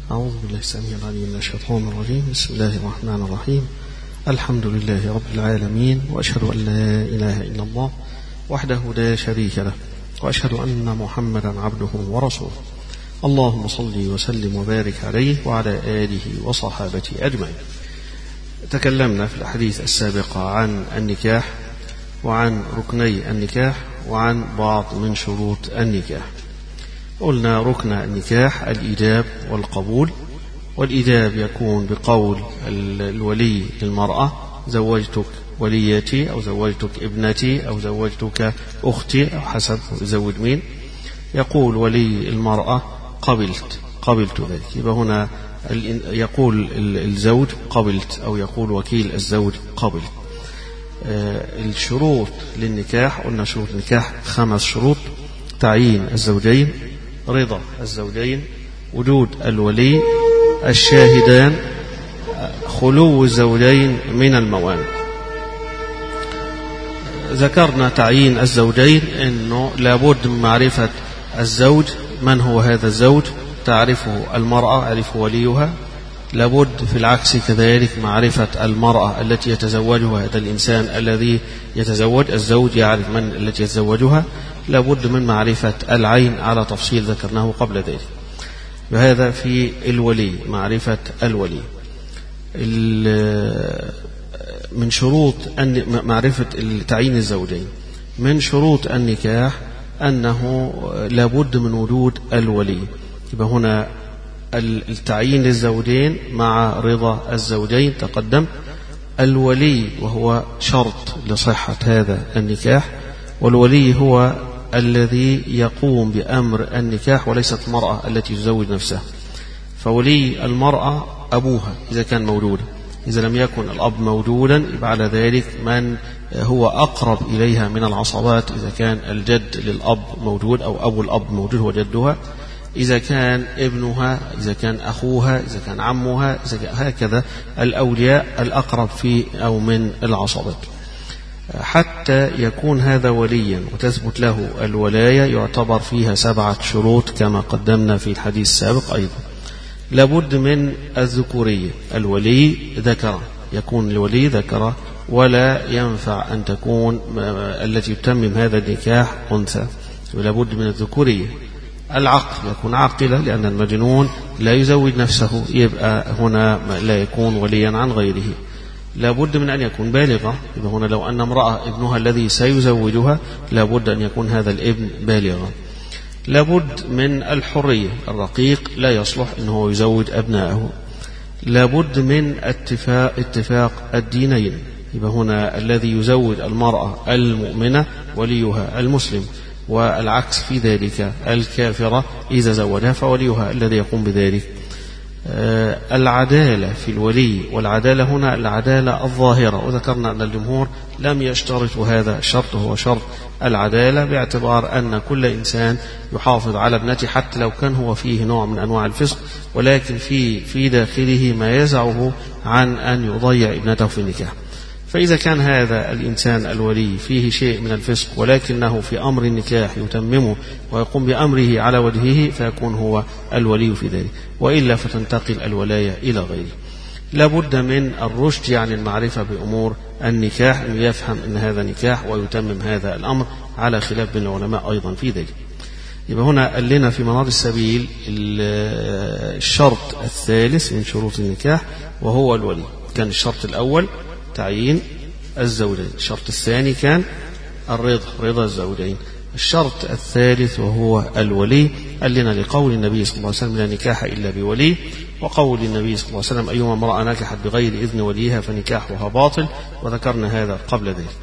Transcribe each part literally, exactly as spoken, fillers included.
أعوذ بالله السميع العليم من الشيطان الرجيم. بسم الله الرحمن الرحيم. الحمد لله رب العالمين، وأشهد أن لا إله إلا الله وحده لا شريك له، وأشهد أن محمدا عبده ورسوله. اللهم صل وسلم وبارك عليه وعلى آله وصحابته أجمعين. تكلمنا في الأحاديث السابقة عن النكاح وعن ركني النكاح وعن بعض من شروط النكاح. قلنا ركن النكاح الإيجاب والقبول، والإيجاب يكون بقول الولي للمرأة: زوجتك وليتي، أو زوجتك ابنتي، أو زوجتك أختي، أو حسب يزوج مين. يقول ولي المرأة: قبلت قبلت ذلك. يبقى هنا يقول الزوج قبلت، أو يقول وكيل الزوج قبلت. الشروط للنكاح، قلنا شروط النكاح خمس شروط: تعيين الزوجين، رضا الزوجين، وجود الولي، الشاهدان، خلو الزوجين من الموانع. ذكرنا تعيين الزوجين أنه لابد من معرفة الزوج من هو هذا الزوج، تعرفه المرأة يعرفه وليها. لابد في العكس كذلك معرفة المرأة التي يتزوجها هذا الإنسان الذي يتزوج، الزوج يعرف من التي يتزوجها. لابد من معرفة العين على تفصيل ذكرناه قبل ذلك. وهذا في الولي، معرفة الولي. من شروط معرفة تعيين الزوجين، من شروط النكاح أنه لابد من وجود الولي. يبقى هنا التعيين للزوجين مع رضا الزوجين تقدم. الولي وهو شرط لصحة هذا النكاح، والولي هو الذي يقوم بأمر النكاح وليست المرأة التي تزوج نفسها. فولي المرأة أبوها إذا كان موجودا، إذا لم يكن الأب موجودا يبقى على ذلك من هو أقرب إليها من العصبات، إذا كان الجد للأب موجود أو أبو الأب موجود هو جدها، إذا كان ابنها، إذا كان أخوها، إذا كان عمها، إذا كان هكذا الأولياء الأقرب في أو من العصبات. حتى يكون هذا وليا وتثبت له الولاية يعتبر فيها سبعة شروط كما قدمنا في الحديث السابق أيضا. لابد من الذكورية، الولي ذكر، يكون الولي ذكر، ولا ينفع أن تكون التي تتمم هذا النكاح أنثى. لابد من الذكورية. العقل، يكون عاقلا، لأن المجنون لا يزوج نفسه، يبقى هنا لا يكون وليا عن غيره. لابد من أن يكون بالغة، يبقى هنا لو أن امرأة ابنها الذي سيزوجها لابد أن يكون هذا الابن بالغا. لابد من الحرية، الرقيق لا يصلح أنه يزوج أبنائه. لابد من اتفاق, اتفاق الدينين، يبقى هنا الذي يزوج المرأة المؤمنة وليها المسلم، والعكس في ذلك الكافرة إذا زوجها فوليها الذي يقوم بذلك. العدالة في الولي، والعدالة هنا العدالة الظاهرة، وذكرنا أن الجمهور لم يشترط هذا الشرط، هو شرط العدالة، باعتبار أن كل إنسان يحافظ على ابنته حتى لو كان هو فيه نوع من أنواع الفسق، ولكن في في داخله ما يزعه عن أن يضيع ابنته في النكاح. فإذا كان هذا الإنسان الولي فيه شيء من الفسق ولكنه في أمر النكاح يتممه ويقوم بأمره على وجهه فيكون هو الولي في ذلك، وإلا فتنتقل الولاية إلى غيره. لابد من الرشد، يعني المعرفة بأمور النكاح، أن يفهم أن هذا نكاح ويتمم هذا الأمر، على خلاف بين العلماء أيضا في ذلك. يبقى هنا قال لنا في مناط السبيل الشرط الثالث من شروط النكاح وهو الولي. كان الشرط الأول تعيين الزوجين، الشرط الثاني كان الرضا، رضا الزوجين. الشرط الثالث وهو الولي قال لنا لقول النبي صلى الله عليه وسلم: لا نكاح إلا بولي، وقول النبي صلى الله عليه وسلم: أيما امرأة نكحت بغير إذن وليها فنكاحها باطل، وذكرنا هذا قبل ذلك.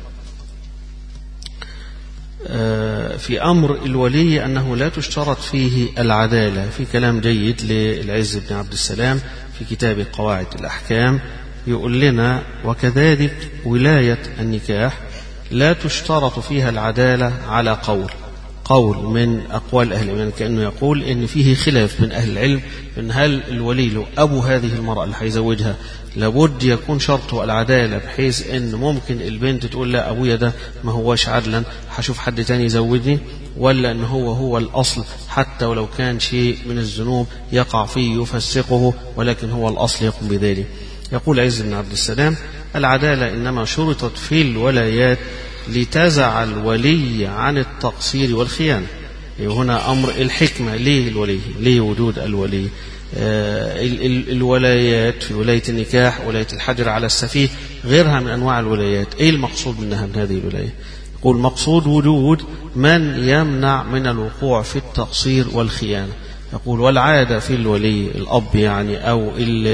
في أمر الولي أنه لا تشترط فيه العدالة، في كلام جيد للعز بن عبد السلام في كتاب قواعد الأحكام، يقول لنا: وكذلك ولاية النكاح لا تشترط فيها العدالة على قول قول من أقوال أهل العلم، كأنه يقول إن فيه خلاف من أهل العلم إن هل الولي له أبو هذه المرأة اللي هيزوجها لابد يكون شرطه العدالة، بحيث إن ممكن البنت تقول لا أبويا ده ما هوش عدلا، هشوف حد تاني يزوجني، ولا إن هو هو الأصل حتى ولو كان شيء من الذنوب يقع فيه يفسقه، ولكن هو الأصل يقوم بذلك. يقول عز بن عبد السلام: العدالة إنما شرطت في الولايات لتزع الولي عن التقصير والخيانة. هنا أمر الحكمة. ليه الولي؟ ليه وجود الولي؟ آه ال ال الولايات في ولاية النكاح، ولاية الحجر على السفيه، غيرها من أنواع الولايات. إيه المقصود منها من هذه الولاية؟ يقول: مقصود وجود من يمنع من الوقوع في التقصير والخيانة. يقول: والعادة في الولي الأب يعني أو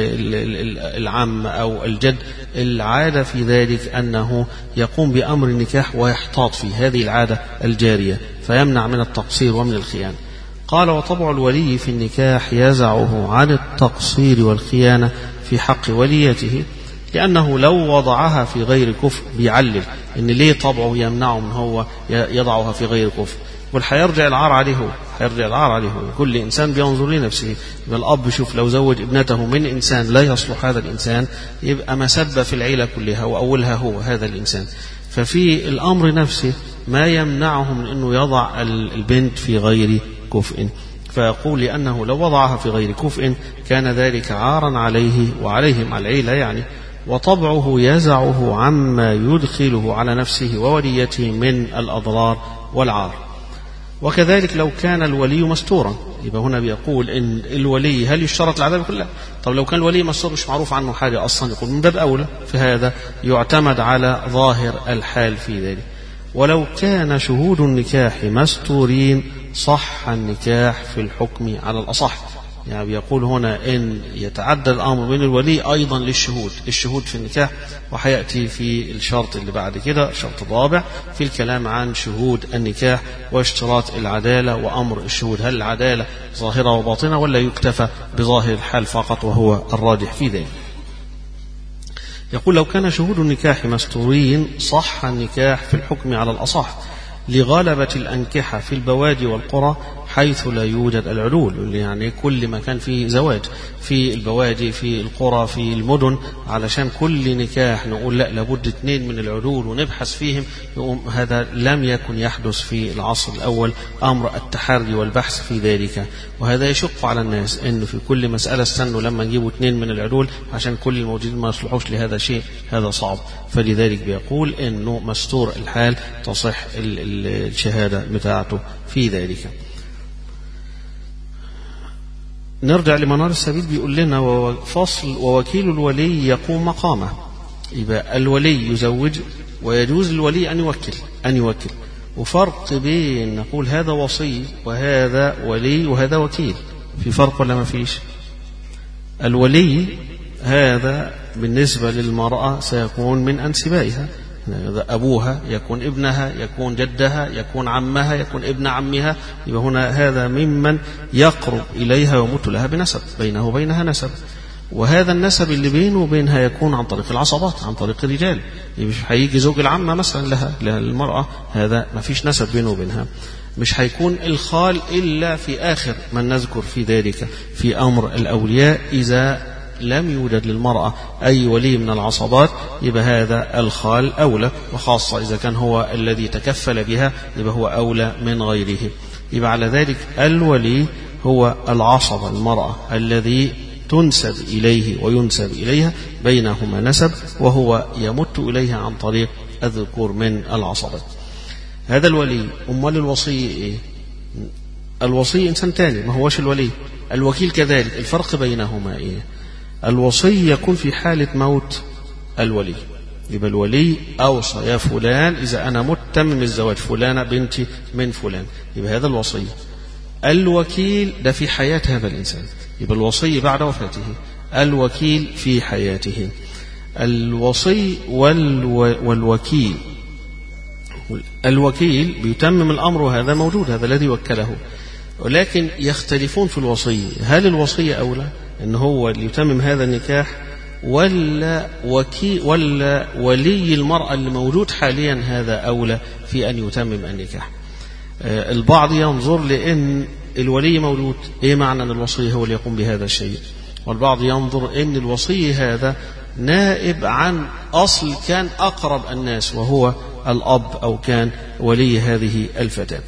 العم أو الجد، العادة في ذلك أنه يقوم بأمر النكاح ويحتاط في هذه العادة الجارية فيمنع من التقصير ومن الخيانة. قال: وطبع الولي في النكاح يزعه عن التقصير والخيانة في حق وليته، لأنه لو وضعها في غير كفء، بيعلل إن ليه طبعه يمنعه من هو يضعها في غير كفء، والحيرجع العار عليه هو، حيرجع العار عليه هو. كل إنسان بينظر لنفسه. يبقى الأب شوف لو زوج ابنته من إنسان لا يصلح هذا الإنسان، يبقى مسبة في العيلة كلها وأولها هو هذا الإنسان. ففي الأمر نفسه ما يمنعه من أنه يضع البنت في غير كفء. فيقول: لأنه لو وضعها في غير كفء كان ذلك عارا عليه وعليهم على العيلة يعني، وطبعه يزعه عما يدخله على نفسه ووليته من الأضرار والعار. وكذلك لو كان الولي مستورا، يبقى هنا بيقول إن الولي هل يشترط العدالة كلها؟ طب لو كان الولي مستور مش معروف عنه حاجة أصلا، يقول من باب أولى في هذا يعتمد على ظاهر الحال في ذلك. ولو كان شهود النكاح مستورين صح النكاح في الحكم على الأصح. يعني بيقول هنا إن يتعدى الأمر بين الولي أيضا للشهود، الشهود في النكاح، وحيأتي في الشرط اللي بعد كده شرط الرابع في الكلام عن شهود النكاح واشتراط العدالة وأمر الشهود، هل العدالة ظاهرة وباطنة ولا يكتفى بظاهر الحال فقط، وهو الراجح في ذلك. يقول: لو كان شهود النكاح مستورين صح النكاح في الحكم على الأصح، لغلبة الأنكحة في البوادي والقرى حيث لا يوجد العدول. يعني كل ما كان فيه زواج في البوادي في القرى في المدن، علشان كل نكاح نقول لا لابد اثنين من العدول ونبحث فيهم، هذا لم يكن يحدث في العصر الأول أمر التحري والبحث في ذلك. وهذا يشق على الناس إنه في كل مسألة استنوا لما نجيبوا اثنين من العدول عشان كل الموجودين ما يصلحوش لهذا شيء، هذا صعب. فلذلك بيقول إنه مستور الحال تصح الشهادة بتاعته في ذلك. نرجع لمنار السبيل، بيقول لنا: فصل: ووكيل الولي يقوم مقامه. يبقى الولي يزوج ويجوز للولي أن يوكل أن يوكل وفرق بين نقول هذا وصي وهذا ولي وهذا وكيل، في فرق ولا ما فيش؟ الولي هذا بالنسبة للمرأة سيكون من أنسبائها، أبوها يكون ابنها، يكون جدها، يكون عمها، يكون ابن عمها. يبقى هنا هذا ممن يقرب إليها ويمت لها بنسب، بينه وبينها نسب، وهذا النسب اللي بينه وبينها يكون عن طريق العصبات، عن طريق الرجال. مش هيجي زوج العمة مثلا لها للمرأة، هذا ما فيش نسب بينه وبينها. مش هيكون الخال إلا في آخر من نذكر في ذلك في أمر الأولياء، إذا لم يوجد للمرأة أي ولي من العصبات يبقى هذا الخال أولى، وخاصة إذا كان هو الذي تكفل بها يبقى هو أولى من غيره. يبقى على ذلك الولي هو العصب المرأة الذي تنسب إليه وينسب إليها، بينهما نسب، وهو يمت إليها عن طريق الذكور من العصبة. هذا الولي. أمال الوصي إيه؟ الوصي إنسان تاني ما هوش الولي. الوكيل كذلك. الفرق بينهما إيه؟ الوصي يكون في حالة موت الولي، يبقى الولي أوصى يا فلان إذا أنا متمم الزواج فلانة بنتي من فلان، يبقى هذا الوصي. الوكيل ده في حياة هذا الإنسان، يبقى الوصي بعد وفاته، الوكيل في حياته. الوصي والو... والوكيل، الوكيل بيتمم الأمر وهذا موجود، هذا الذي وكله، ولكن يختلفون في الوصي. هل الوصي أولى إن هو اللي يتمم هذا النكاح، ولا وكي ولا ولي المرأة اللي موجود حاليا هذا أولى في أن يتمم النكاح؟ آه البعض ينظر لأن الولي موجود، إيه معنى أن الوصي هو اللي يقوم بهذا الشيء؟ والبعض ينظر أن الوصي هذا نائب عن أصل كان أقرب الناس وهو الأب أو كان ولي هذه الفتاة.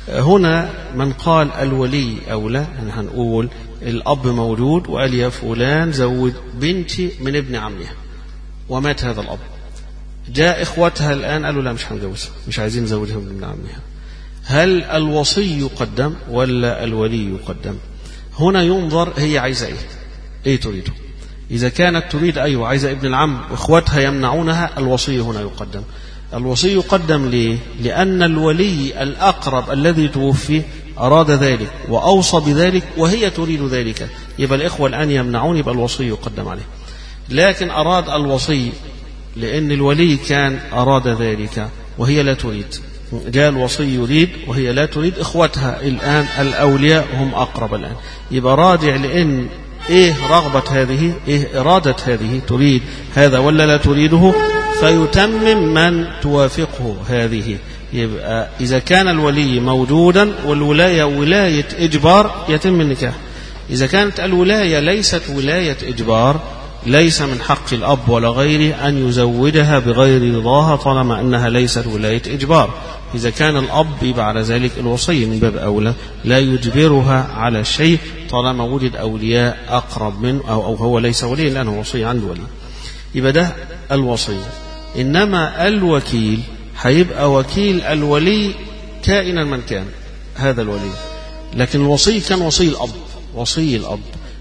هنا من قال الولي أولى، يعني هنقول الأب موجود وقال يا فلان زود بنتي من ابن عمها ومات هذا الأب، جاء إخوتها الآن قالوا لا مش هنجوزها، مش عايزين نزوجها من ابن عمها، هل الوصي يقدم ولا الولي يقدم؟ هنا ينظر هي عايزة إيه، إيه تريده. إذا كانت تريد أيوة عايزة ابن العم وإخوتها يمنعونها، الوصي هنا يقدم. الوصي يقدم ليه؟ لأن الولي الأقرب الذي توفي أراد ذلك وأوصى بذلك وهي تريد ذلك، يبقى الإخوة الآن يمنعون، يبقى الوصي يقدم عليه. لكن أراد الوصي لأن الولي كان أراد ذلك وهي لا تريد، جاء الوصي يريد وهي لا تريد، إخوتها الآن الأولياء هم أقرب الآن، يبقى راجع لأن إيه رغبة هذه، إيه إرادة هذه، تريد هذا ولا لا تريده، فيتمم من توافقه هذه. يبقى إذا كان الولي موجودا والولاية ولاية إجبار يتم النكاح. إذا كانت الولاية ليست ولاية إجبار ليس من حق الأب ولا غيره أن يزوجها بغير رضاها طالما أنها ليست ولاية إجبار. إذا كان الأب يبقى على ذلك الوصي من باب أولى لا يجبرها على شيء طالما وجد أولياء أقرب منه، أو, أو هو ليس ولي لأنه وصي عن الولي، يبقى ده الوصي. إنما الوكيل هيبقى وكيل الولي كائنا من كان هذا الولي، لكن الوصي كان وصي الأب، وصي الأب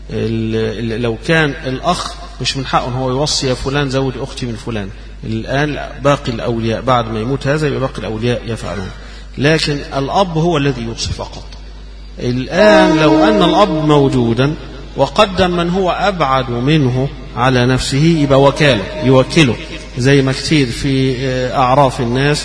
لو كان الأخ مش من حقه هو يوصي يا فلان زوج أختي من فلان، الآن باقي الأولياء بعد ما يموت هذا يبقى باقي الأولياء يفعلون، لكن الأب هو الذي يوصي فقط. الآن لو أن الأب موجودا وقدم من هو أبعد منه على نفسه يبقى وكاله يوكله، زي ما كتير في أعراف الناس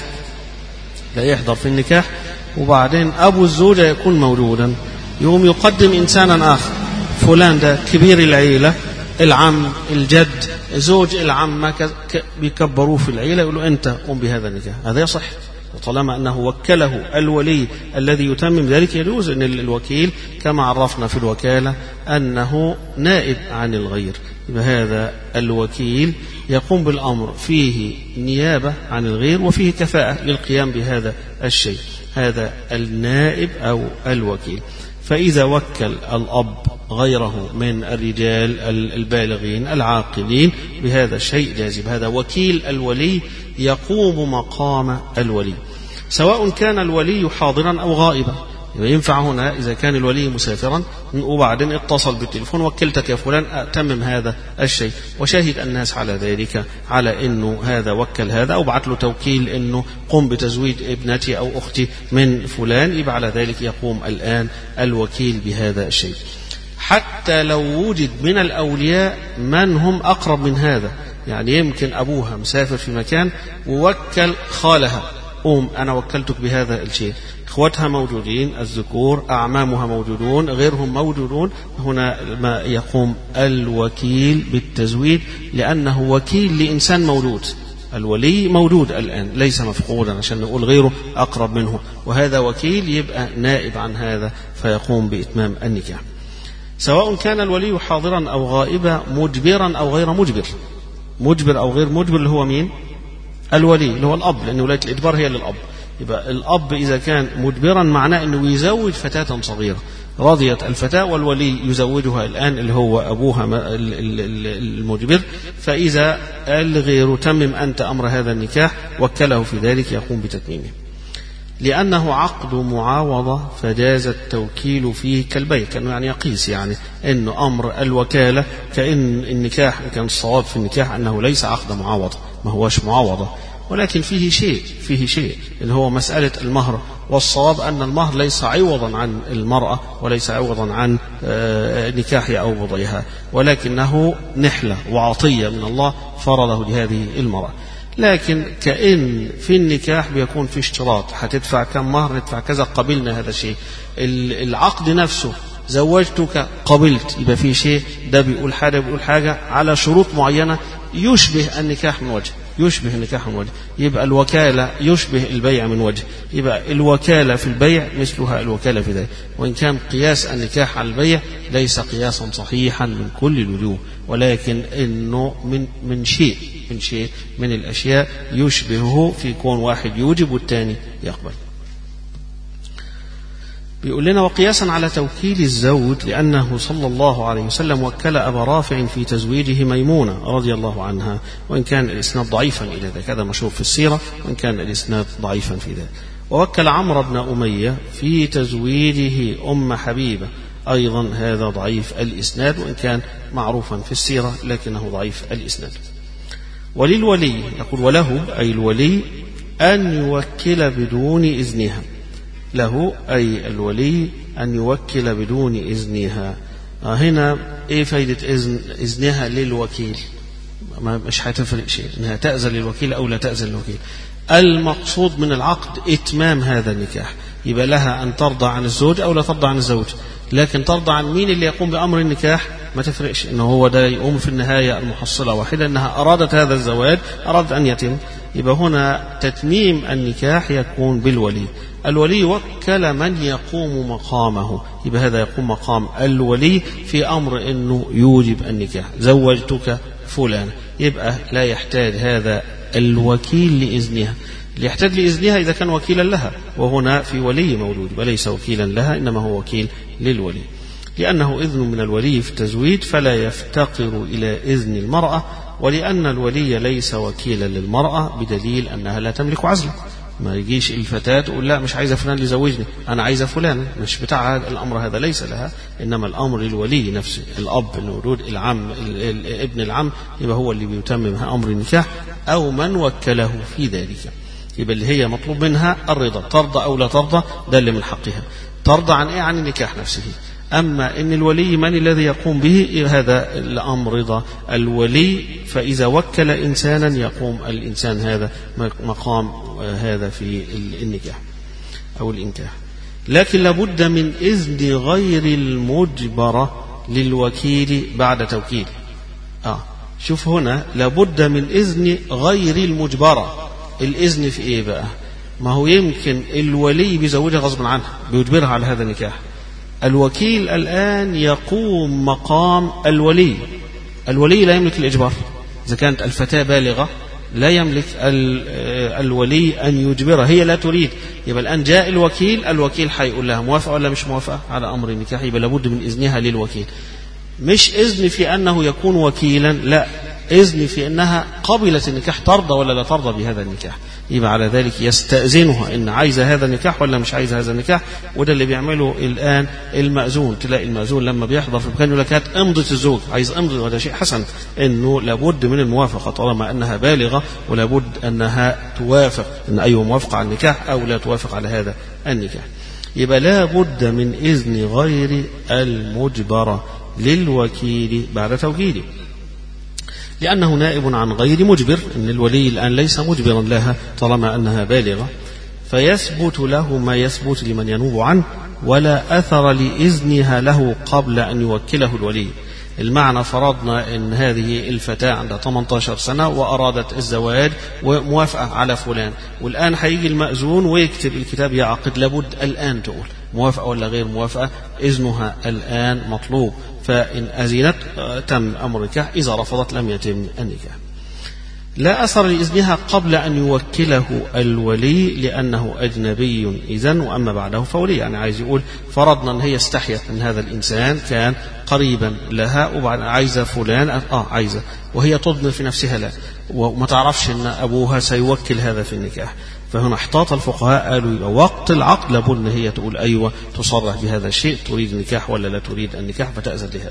لا يحضر في النكاح وبعدين أبو الزوجة يكون موجودا يقوم يقدم إنسانا آخر، فلان ده كبير العيلة، العم الجد زوج العمة بيكبروه في العيلة يقولوا أنت قم بهذا النكاح، هذا يصح، وطالما أنه وكله الولي الذي يتمم ذلك يجوز أن الوكيل كما عرفنا في الوكالة أنه نائب عن الغير، يبقى هذا الوكيل يقوم بالأمر فيه نيابة عن الغير وفيه كفاءة للقيام بهذا الشيء، هذا النائب أو الوكيل. فإذا وكل الأب غيره من الرجال البالغين العاقلين بهذا الشيء جازب، هذا وكيل الولي يقوم مقام الولي، سواء كان الولي حاضرا أو غائبا. ينفع هنا إذا كان الولي مسافرا وبعدين اتصل بالتليفون وكلتك يا فلان أتمم هذا الشيء، وشهد الناس على ذلك على أنه هذا وكل هذا، أو بعت له توكيل أنه قم بتزويج ابنتي أو أختي من فلان، يبقى على ذلك يقوم الآن الوكيل بهذا الشيء. حتى لو وجد من الأولياء من هم أقرب من هذا، يعني يمكن أبوها مسافر في مكان ووكل خالها، قوم أنا وكلتك بهذا الشيء، إخوتها موجودين الذكور، أعمامها موجودون، غيرهم موجودون، هنا ما يقوم الوكيل بالتزويد لأنه وكيل لإنسان موجود، الولي موجود الآن ليس مفقودا عشان نقول غيره أقرب منه، وهذا وكيل يبقى نائب عن هذا فيقوم بإتمام النكاح. سواء كان الولي حاضرا أو غائبا، مجبرا أو غير مجبر، مجبر أو غير مجبر اللي هو مين؟ الولي اللي هو الأب، لأن ولاية الإجبار هي للأب. يبقى الأب إذا كان مجبرا معناه أنه يزوج فتاة صغيرة رضيت الفتاة والولي يزوجها الآن اللي هو أبوها المجبر، فإذا الغير تمم أنت أمر هذا النكاح وكله في ذلك يقوم بتتميمه، لأنه عقد معاوضة فجاز التوكيل فيه كالبيع، كأنه يعني يقيس يعني أنه أمر الوكالة كأن النكاح كان الصواب في النكاح أنه ليس عقد معاوضة، ما هوش معاوضة، ولكن فيه شيء فيه شيء اللي هو مسألة المهر، والصواب أن المهر ليس عوضا عن المرأة وليس عوضا عن نكاحها أو وضعها، ولكنه نحلة وعطية من الله فرضه لهذه المرأة. لكن كأن في النكاح بيكون في اشتراط، هتدفع كم مهر، ندفع كذا، قبلنا هذا الشيء، العقد نفسه زوجتك قبلت، يبقى في شيء ده بيقول حاجة بيقول حاجة على شروط معينة يشبه النكاح من وجه، يشبه النكاح من وجه، يبقى الوكالة يشبه البيع من وجه، يبقى الوكالة في البيع مثلها الوكالة في ذلك، وإن كان قياس النكاح على البيع ليس قياسا صحيحا من كل الوجوه، ولكن إنه من من شيء من شيء من الأشياء يشبهه في كون واحد يوجب والثاني يقبل. بيقول لنا وقياسا على توكيل الزوج لأنه صلى الله عليه وسلم وكل أبا رافع في تزويجه ميمونة رضي الله عنها، وإن كان الإسناد ضعيفا إلى ذلك، هذا مشهور في السيرة، وإن كان الإسناد ضعيفا في ذلك. ووكل عمرو بن أمية في تزويجه أم حبيبة، أيضا هذا ضعيف الإسناد، وإن كان معروفا في السيرة لكنه ضعيف الإسناد. وللولي يقول وله أي الولي أن يوكل بدون إذنها، له أي الولي أن يوكل بدون إذنها. هنا إيه فايدة إذن إذنها للوكيل؟ مش هتفرق شيء إنها تأذن للوكيل أو لا تأذن للوكيل. المقصود من العقد إتمام هذا النكاح، يبقى لها أن ترضى عن الزوج أو لا ترضى عن الزوج، لكن ترضى عن مين اللي يقوم بأمر النكاح ما تفرقش، إنه هو ده يقوم في النهاية المحصلة واحدة، أنها أرادت هذا الزواج، أرادت أن يتم. يبقى هنا تتميم النكاح يكون بالولي. الولي وكل من يقوم مقامه، يبقى هذا يقوم مقام الولي في أمر أنه يوجب النكاح، زوجتك فلان، يبقى لا يحتاج هذا الوكيل لإذنها. اللي يحتاج لإذنها إذا كان وكيلا لها، وهنا في ولي مولود وليس وكيلا لها، إنما هو وكيل للولي، لأنه إذن من الولي في التزويج فلا يفتقر إلى إذن المرأة، ولأن الولي ليس وكيلا للمرأة بدليل أنها لا تملك عزلا. ما يجيش الفتاة تقول لا مش عايزة فلان ليزوجني، أنا عايزة فلان، مش بتاع الأمر هذا، ليس لها، إنما الأمر للولي نفسه، الأب المولود، العم، ابن العم، يبقى هو اللي بيتمم أمر النكاح أو من وكله في ذلك. يبقى اللي هي مطلوب منها الرضا، ترضى أو لا ترضى ده اللي من حقها. ترضى عن إيه؟ عن النكاح نفسه. أما إن الولي من الذي يقوم به، هذا الأمر رضا الولي، فإذا وكل إنسانا يقوم الإنسان هذا مقام هذا في النكاح أو الإنكاح. لكن لابد من إذن غير المجبرة للوكيل بعد توكيل. آه شوف هنا لابد من إذن غير المجبرة. الإذن في إيه بقى؟ ما هو يمكن الولي بيزوجها غصب عنها، بيجبرها على هذا النكاح. الوكيل الآن يقوم مقام الولي. الولي لا يملك الإجبار، إذا كانت الفتاة بالغة لا يملك الولي أن يجبرها، هي لا تريد، يبقى الآن جاء الوكيل، الوكيل حيقول لها موافقة ولا مش موافقة على أمر النكاح، يبقى لابد من إذنها للوكيل. مش إذن في أنه يكون وكيلا، لا، إذن في أنها قبلت النكاح، ترضى ولا لا ترضى بهذا النكاح. يبقى على ذلك يستأذنها إن عايزة هذا النكاح ولا مش عايزة هذا النكاح. وده اللي بيعمله الآن المأذون، تلاقي المأذون لما بيحضر في مكان يقول لك هات أمضة الزوج، عايز أمضة، وده شيء حسن، إنه لابد من الموافقة طالما أنها بالغة، ولابد أنها توافق، إن أيوة موافقة على النكاح أو لا توافق على هذا النكاح. يبقى لابد من إذن غير المجبرة للوكيل بعد توكيله، لأنه نائب عن غير مجبر، إن الولي الآن ليس مجبرا لها طالما أنها بالغة، فيثبت له ما يثبت لمن ينوب عنه، ولا أثر لإذنها له قبل أن يوكله الولي. المعنى فرضنا أن هذه الفتاة عندها ثمانية عشر سنة وأرادت الزواج وموافقة على فلان، والآن هيجي المأذون ويكتب الكتاب يعقد، لابد الآن تقول موافقة ولا غير موافقة، إذنها الآن مطلوب، فإن أذنت تم أمر النكاح، إذا رفضت لم يتم النكاح. لا أثر لإذنها قبل أن يوكله الولي لأنه أجنبي إذن، وأما بعده فولي. يعني عايز يقول فرضنا أن هي استحيت أن هذا الإنسان كان قريبا لها، وبعد عايزة فلان، آه عايزة، وهي تضمن في نفسها لا، وما تعرفش أن أبوها سيوكل هذا في النكاح. فهنا احتاط الفقهاء، قالوا وقت العقد لابد أن هي تقول أيوة، تصرح بهذا الشيء، تريد النكاح ولا لا تريد النكاح، فتأذن لهذا.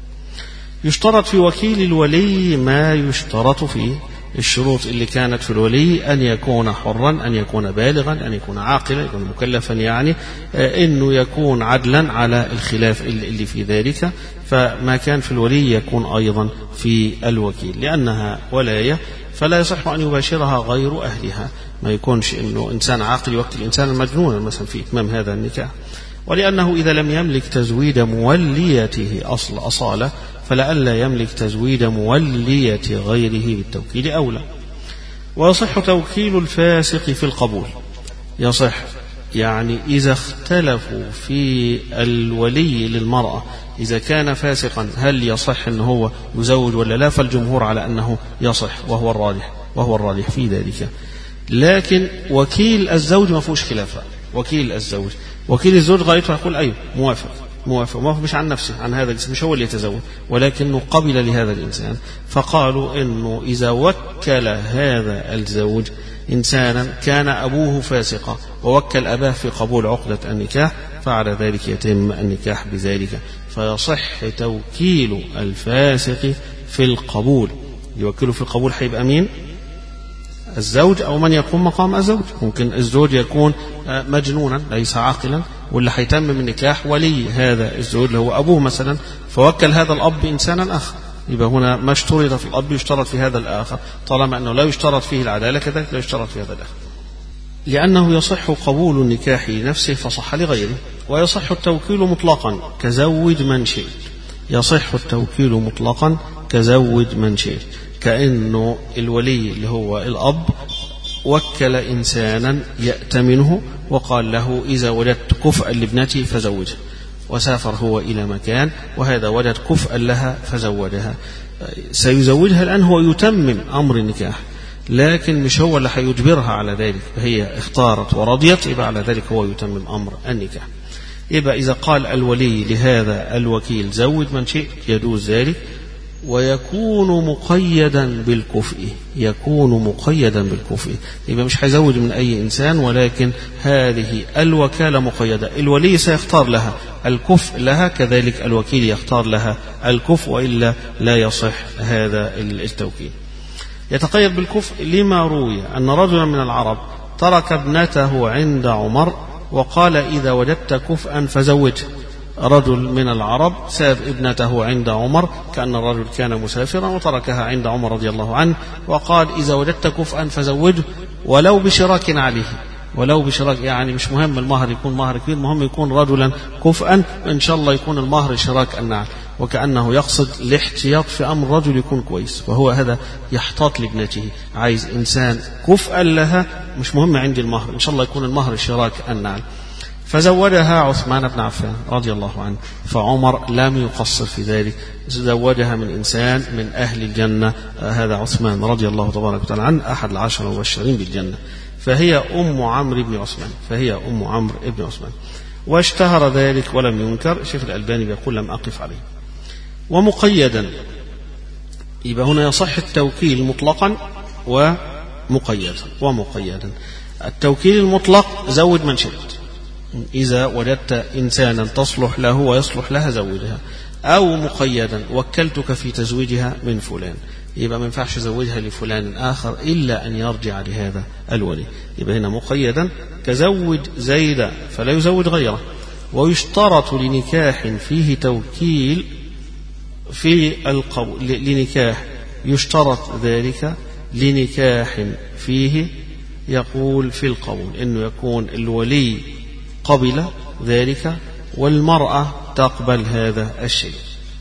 يشترط في وكيل الولي ما يشترط في الشروط اللي كانت في الولي: أن يكون حرا، أن يكون بالغا، أن يكون عاقلا، يكون مكلفا، يعني أنه يكون عدلا على الخلاف اللي في ذلك. فما كان في الولي يكون أيضا في الوكيل، لأنها ولاية فلا يصح أن يباشرها غير أهلها، ما يكونش أنه إنسان عاقل يوكل الإنسان المجنون مثلا في إتمام هذا النكاح. ولأنه إذا لم يملك تزويد موليته أصل أصالة، فلئلا يملك تزويد مولية غيره بالتوكيل أولى. ويصح توكيل الفاسق في القبول، يصح يعني إذا اختلفوا في الولي للمرأة، إذا كان فاسقا هل يصح أنه هو يزوج ولا لا، فالجمهور على أنه يصح، وهو الراجح وهو الراجح في ذلك. لكن وكيل الزوج ما فيهوش خلاف، وكيل الزوج وكيل الزوج غايته يقول أيوه موافق موافق موافق مش عن نفسه، عن هذا الإنسان، مش هو اللي يتزوج ولكنه قبل لهذا الإنسان. فقالوا إنه إذا وكل هذا الزوج إنسانا كان أبوه فاسقا ووكل أباه في قبول عقدة النكاح فعلى ذلك يتم النكاح بذلك، فيصح توكيل الفاسق في القبول. يوكله في القبول هيبقى مين؟ الزوج أو من يقوم مقام الزوج. ممكن الزوج يكون مجنونا ليس عاقلا، واللي هيتمم النكاح ولي هذا الزوج اللي هو أبوه مثلا، فوكل هذا الأب إنسانا آخر. يبقى هنا ما اشترط في الأب يشترط في هذا الآخر، طالما أنه لا يشترط فيه العدالة كذلك لا يشترط في هذا الآخر. لأنه يصح قبول النكاح لنفسه فصح لغيره، ويصح التوكيل مطلقا كزوج من شئت. يصح التوكيل مطلقا كزوج من شئت، كأنه الولي اللي هو الأب وكل إنسانا يأتمنه وقال له إذا وجدت كفءا لابنتي فزوجها، وسافر هو إلى مكان وهذا وجد كفءا لها فزوجها. سيزوجها الآن، هو يتمم أمر النكاح، لكن مش هو اللي هيجبرها على ذلك، هي اختارت ورضيت، يبقى على ذلك هو يتمم أمر النكاح. يبقى إذا قال الولي لهذا الوكيل زوج من شئت يجوز ذلك، ويكون مقيدا بالكفء. يكون مقيدا بالكفء، يبقى مش هيزوج من أي إنسان، ولكن هذه الوكالة مقيدة. الولي سيختار لها الكفء لها، كذلك الوكيل يختار لها الكفء، وإلا لا يصح هذا التوكيل. يتقيد بالكفء لما روي أن رجلا من العرب ترك ابنته عند عمر وقال إذا وجدت كفءا فزوجه. رجل من العرب ساب ابنته عند عمر، كأن الرجل كان مسافرا وتركها عند عمر رضي الله عنه، وقال إذا وجدت كفءا فزوجه ولو بشراك عليه. ولو بشراك يعني مش مهم المهر يكون مهر كبير، مهم يكون رجلا كفءا، إن شاء الله يكون المهر شراك النعل. وكأنه يقصد الاحتياط في أمر رجل يكون كويس، وهو هذا يحتاط لابنته، عايز إنسان كفءا لها، مش مهم عندي المهر، إن شاء الله يكون المهر شراك النعل. فزوجها عثمان بن عفان رضي الله عنه، فعمر لم يقصر في ذلك، زوجها من إنسان من أهل الجنة، هذا عثمان رضي الله تبارك وتعالى عنه أحد العشر المبشرين بالجنة، فهي أم عمرو بن عثمان، فهي أم عمرو بن عثمان. واشتهر ذلك ولم ينكر. شيخ الألباني يقول لم أقف عليه. ومقيدا، يبقى هنا يصح التوكيل مطلقا ومقيدا. ومقيدا التوكيل المطلق زوج من شئت، إذا وجدت إنسانا تصلح له ويصلح لها زوجها. أو مقيدا وكلتك في تزويجها من فلان، يبقى ما ينفعش زوجها لفلان آخر إلا أن يرجع لهذا الولي. يبقى هنا مقيدا كزوج زيد فلا يزوج غيره. ويشترط لنكاح فيه توكيل في القبول، لنكاح يشترط ذلك لنكاح فيه يقول في القبول إنه يكون الولي قبل ذلك والمرأة تقبل هذا الشيء.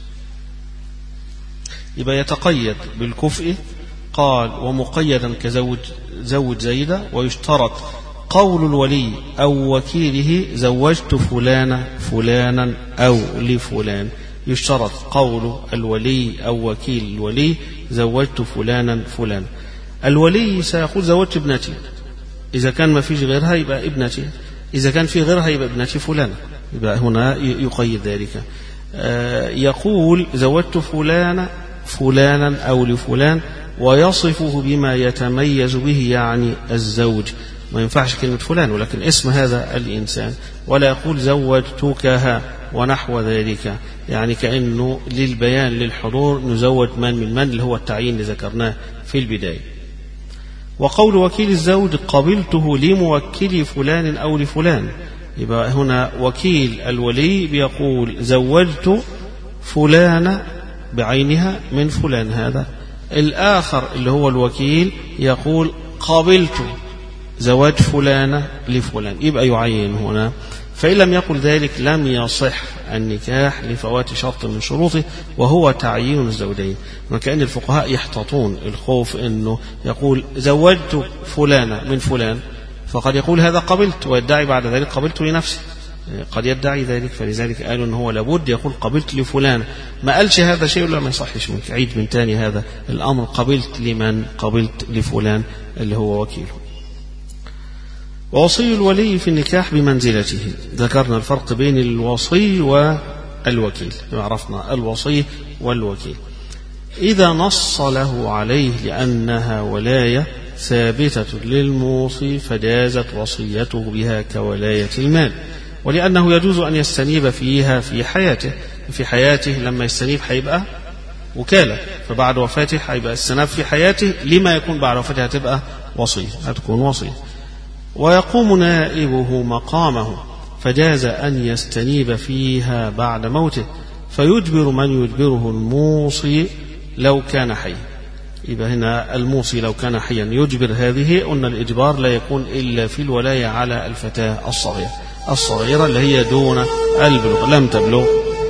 يبقى يتقيد بالكفء. قال ومقيدا كزوج زوج زيدة. ويشترط قول الولي أو وكيله زوجت فلانا فلانا أو لفلان. يشترط قول الولي أو وكيل الولي زوجت فلانا فلان. الولي سيقول زوجت ابنتي، إذا كان ما فيش غيرها يبقى ابنتي، إذا كان في غيرها يبقى ابنتي فلانة، يبقى هنا يقيد ذلك. يقول زوجت فلانا فلانا أو لفلان، ويصفه بما يتميز به، يعني الزوج، ما ينفعش كلمة فلان ولكن اسم هذا الإنسان. ولا يقول زوجتكها ونحو ذلك، يعني كأنه للبيان للحضور نزوج من من من اللي هو التعيين اللي ذكرناه في البداية. وقول وكيل الزوج قبلته لموكل فلان أو لفلان، يبقى هنا وكيل الولي بيقول زوجت فلان بعينها من فلان هذا. الآخر اللي هو الوكيل يقول قبلت زواج فلان لفلان، يبقى يعين هنا. فإن لم يقل ذلك لم يصح النكاح لفوات شرط من شروطه، وهو تعيين الزوجين. وكأن الفقهاء يحتاطون الخوف أنه يقول زوجت فلان من فلان، فقد يقول هذا قبلت ويدعي بعد ذلك قبلت لنفسي، قد يدعي ذلك، فلذلك قالوا أنه هو لابد يقول قبلت لفلان. ما قالش هذا شيء ولا ما يصحش منك، عيد من تاني هذا الأمر. قبلت لمن؟ قبلت لفلان اللي هو وكيله. ووصي الولي في النكاح بمنزلته. ذكرنا الفرق بين الوصي والوكيل، عرفنا الوصي والوكيل. إذا نص له عليه لأنها ولاية ثابتة للموصي فجازت وصيته بها كولاية المال، ولأنه يجوز أن يستنيب فيها في حياته. في حياته لما يستنيب هيبقى وكالة، فبعد وفاته هيبقى استناب في حياته، لما يكون بعد وفاته هتبقى وصية، هتكون وصية. ويقوم نائبه مقامه، فجاز أن يستنيب فيها بعد موته، فيجبر من يجبره الموصي لو كان حيا. يبقى هنا الموصي لو كان حيا يجبر هذه. قلنا الإجبار لا يكون إلا في الولاية على الفتاة الصغيرة الصغيرة اللي هي دون البلوغ، لم تبلغ،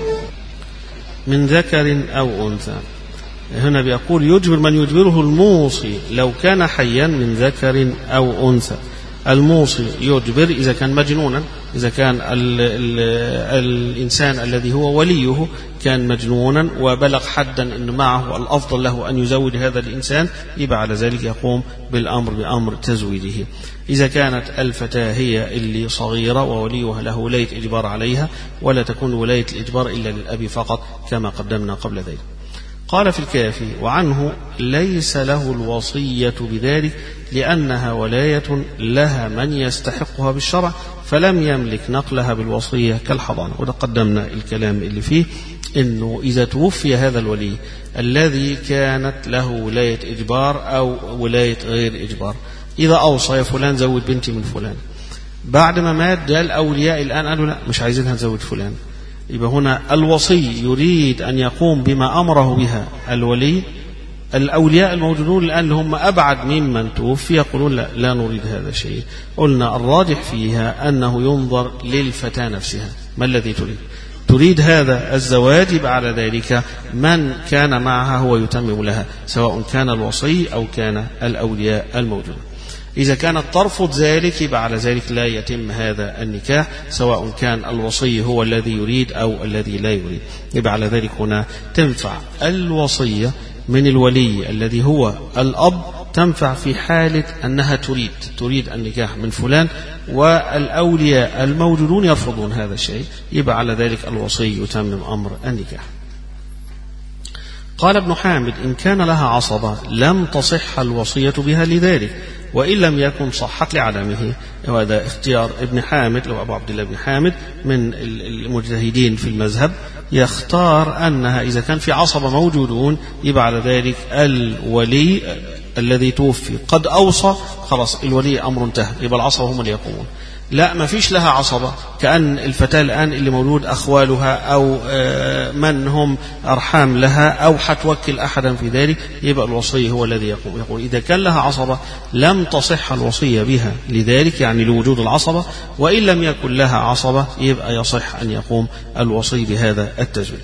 من ذكر أو أنثى. هنا بيقول يجبر من يجبره الموصي لو كان حيا من ذكر أو أنثى. الموصي يجبر إذا كان مجنونا، إذا كان ال ال الإنسان الذي هو وليه كان مجنونا وبلغ حدا أن معه الأفضل له أن يزوج هذا الإنسان، يبقى على ذلك يقوم بالأمر بأمر تزويجه. إذا كانت الفتاة هي اللي صغيرة ووليها له ولاية إجبار عليها، ولا تكون ولاية الإجبار إلا للأب فقط كما قدمنا قبل ذلك. قال في الكافي: وعنه ليس له الوصية بذلك لأنها ولاية لها من يستحقها بالشرع، فلم يملك نقلها بالوصية كالحضانة. وده قدمنا الكلام اللي فيه إنه إذا توفي هذا الولي الذي كانت له ولاية إجبار أو ولاية غير إجبار، إذا أوصى يا فلان زوج بنتي من فلان، بعد ما مات جاء الأولياء الآن قالوا لا مش عايزينها تزوج فلان، يبقى هنا الوصي يريد أن يقوم بما أمره بها الولي. الأولياء الموجودون الآن اللي هم أبعد ممن توفي يقولون لا, لا نريد هذا الشيء. قلنا الراجح فيها أنه ينظر للفتاة نفسها، ما الذي تريد؟ تريد هذا الزواج، يبقى على ذلك من كان معها هو يتمم لها، سواء كان الوصي أو كان الأولياء الموجودون. إذا كانت ترفض ذلك يبقى على ذلك لا يتم هذا النكاح، سواء كان الوصي هو الذي يريد أو الذي لا يريد. يبقى على ذلك هنا تنفع الوصية من الولي الذي هو الأب، تنفع في حالة أنها تريد تريد النكاح من فلان، والأولياء الموجودون يرفضون هذا الشيء، يبقى على ذلك الوصي يتمم أمر النكاح. قال ابن حامد: إن كان لها عصبة لم تصح الوصية بها لذلك، وإن لم يكن صحت لعدمه. وهذا اختيار ابن حامد أو أبو عبد الله بن حامد من المجتهدين في المذهب، يختار أنها إذا كان في عصبة موجودون يبقى على ذلك الولي الذي توفي قد أوصى، خلاص الولي أمر انتهى، يبقى العصبة هم اللي يقومون. لا ما فيش لها عصبة، كأن الفتاة الآن اللي مولود أخوالها أو من هم أرحام لها أو حتوكل أحدا في ذلك، يبقى الوصي هو الذي يقوم. يقول إذا كان لها عصبة لم تصح الوصية بها لذلك، يعني لوجود العصبة، وإن لم يكن لها عصبة يبقى يصح أن يقوم الوصي بهذا التزويج.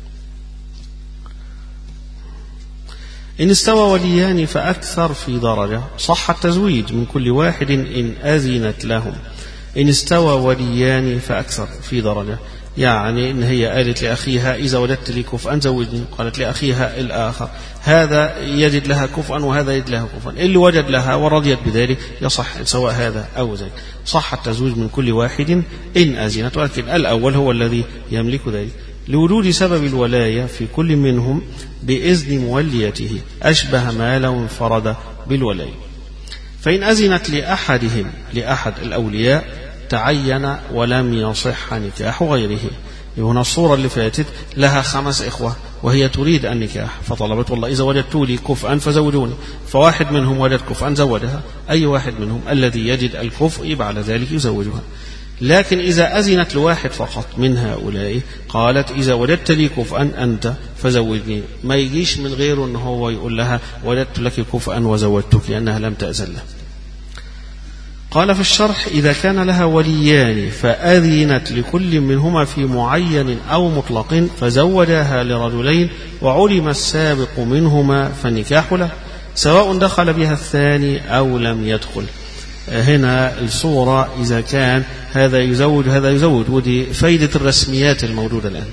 إن استوى وليان فأكثر في درجة صح التزويج من كل واحد إن أذنت لهم. إن استوى وليان فأكثر في درجة، يعني إن هي قالت لأخيها إذا وجدت لي كفءا زوجني، قالت لأخيها الآخر هذا يجد لها كفءا وهذا يجد لها كفءا، اللي وجد لها ورضيت بذلك يصح سواء هذا أو ذاك، صح التزويج من كل واحد إن أذنت، ولكن الأول هو الذي يملك ذلك لوجود سبب الولاية في كل منهم بإذن موليته، أشبه ما لو انفرد بالولاية. فإن أذنت لأحدهم لأحد الأولياء تعين ولم يصح نكاح غيره. هنا الصورة اللي فاتت لها خمس إخوة وهي تريد النكاح، فطلبت والله إذا وجدت لي كفءا فزوجوني، فواحد منهم وجد كفءا زوجها، أي واحد منهم الذي يجد الكفء يبقى على ذلك يزوجها. لكن إذا أذنت لواحد فقط من هؤلاء قالت إذا وجدت لي كفءا أنت فزوجني، ما يجيش من غيره أنه هو يقول لها وجدت لك كفءا وزوجتك لأنها لم تأذن له. قال في الشرح: إذا كان لها وليان فأذنت لكل منهما في معين أو مطلق فزوجاها لرجلين وعلم السابق منهما فالنكاح له، سواء دخل بها الثاني أو لم يدخل. هنا الصورة إذا كان هذا يزوج هذا يزوج، ودي فايدة الرسميات الموجودة الآن.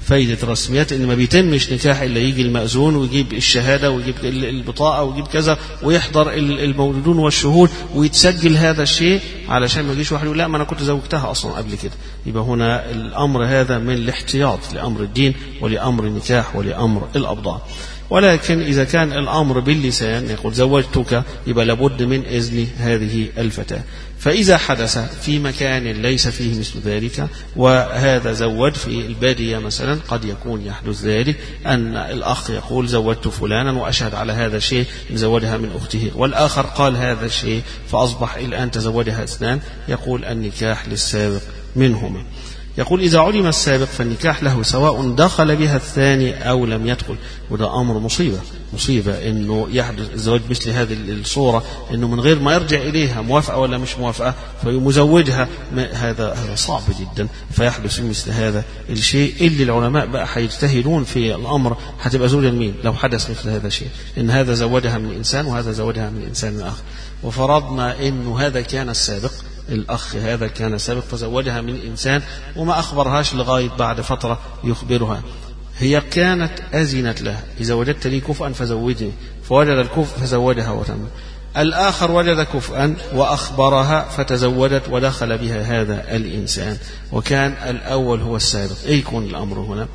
فايدة الرسميات إن ما بيتمش نكاح إلا يجي المأذون ويجيب الشهادة ويجيب البطاقة ويجيب كذا ويحضر المولودون والشهود ويتسجل هذا الشيء علشان ما يجيش واحد يقول لا ما أنا كنت زوجتها أصلا قبل كده. يبقى هنا الأمر هذا من الاحتياط لأمر الدين ولأمر النكاح ولأمر الأبضاع. ولكن إذا كان الأمر باللسان يقول زوجتك يبقى لابد من إذن هذه الفتاة. فإذا حدث في مكان ليس فيه مثل ذلك وهذا زوج في البادية مثلا قد يكون يحدث ذلك أن الأخ يقول زوجت فلانا وأشهد على هذا الشيء زوجها من أخته والآخر قال هذا الشيء فأصبح الآن تزوجها اثنان يقول النكاح للسابق منهما. يقول إذا علم السابق فالنكاح له سواء دخل بها الثاني أو لم يدخل. وده أمر مصيبة مصيبة إنه يحدث الزواج مثل هذه الصورة إنه من غير ما يرجع إليها موافقة ولا مش موافقة فيمزوجها. هذا هذا صعب جدا. فيحدث مثل هذا الشيء اللي العلماء بقى هيجتهدون في الأمر هتبقى زوجة لمين لو حدث مثل هذا الشيء إن هذا زوجها من إنسان وهذا زوجها من إنسان آخر. وفرضنا إنه هذا كان السابق الأخ هذا كان سابق فزوجها من إنسان وما أخبرهاش لغاية بعد فترة يخبرها. هي كانت أذنت له إذا وجدت لي كفءا فزوجني فوجد الكفء فزوجها وتم. الآخر وجد كفءا وأخبرها فتزوجت ودخل بها هذا الإنسان وكان الأول هو السابق. أي يكون الأمر هنا؟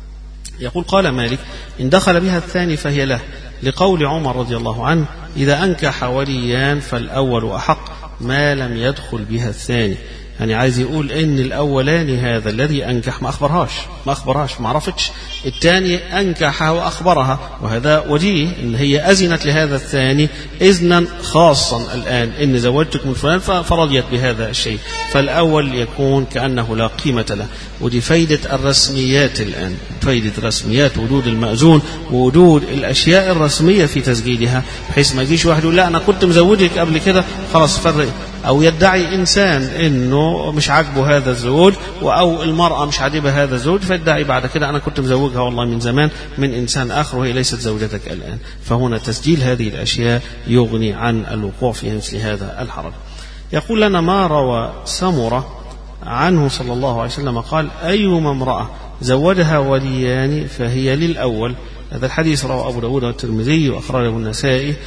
يقول قال مالك إن دخل بها الثاني فهي له لقول عمر رضي الله عنه إذا أنكح وليان فالأول أحق ما لم يدخل بها الثاني. يعني عايز يقول إن الأولاني هذا الذي أنكح ما أخبرهاش ما أخبرهاش ما عرفتش. الثاني أنكحها وأخبرها وهذا وجيه إن هي أذنت لهذا الثاني إذنا خاصا الآن إن زوجتك من فلان فرضيت بهذا الشيء. فالأول يكون كأنه لا قيمة له. ودي فايدة الرسميات الآن فايدة الرسميات وجود المأذون ووجود الأشياء الرسمية في تسجيلها بحيث ما يجيش واحد يقول لا أنا كنت مزوجك قبل كده خلاص فرق. أو يدعي إنسان إنه مش عاجبه هذا الزوج أو المرأة مش عاجبها هذا الزوج فيدعي بعد كده أنا كنت مزوجها والله من زمان من إنسان آخر وهي ليست زوجتك الآن. فهنا تسجيل هذه الأشياء يغني عن الوقوع في مثل هذا الحرج. يقول لنا ما روى سمرة عنه صلى الله عليه وسلم قال أيما امرأة زوجها وليان فهي للأول. هذا الحديث رواه أبو داود والترمذي وأخرجه النسائي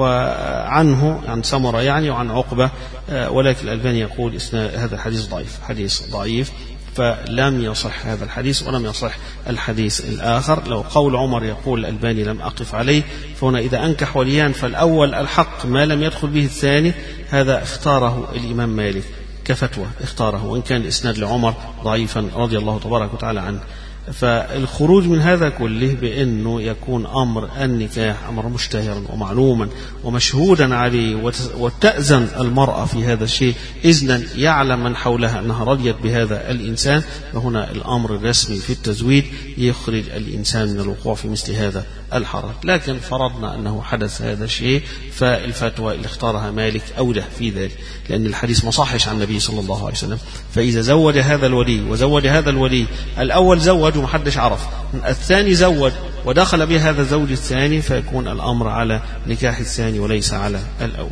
وعنه عن سمرة يعني وعن عقبة ولكن الألباني يقول هذا الحديث ضعيف حديث ضعيف فلم يصح هذا الحديث ولم يصح الحديث الآخر. لو قول عمر يقول الألباني لم أقف عليه. فهنا إذا أنكح وليان فالأول الحق ما لم يدخل به الثاني. هذا اختاره الإمام مالك كفتوى اختاره وإن كان الإسناد لعمر ضعيفا رضي الله تبارك وتعالى عنه. فالخروج من هذا كله بأنه يكون أمر النكاح أمر مشتهرا ومعلوما ومشهودا عليه وتأذن المرأة في هذا الشيء إذنا يعلم من حولها أنها رضيت بهذا الإنسان. فهنا الأمر الرسمي في التزويد يخرج الإنسان من الوقوع في مثل هذا الحرج. لكن فرضنا أنه حدث هذا الشيء فالفتوى اللي اختارها مالك أوجه في ذلك لأن الحديث ما صحش عن النبي صلى الله عليه وسلم. فإذا زوج هذا الولي وزوج هذا الولي الأول زوج ومحدش عرف الثاني زوج ودخل به هذا الزوج الثاني فيكون الأمر على نكاح الثاني وليس على الأول.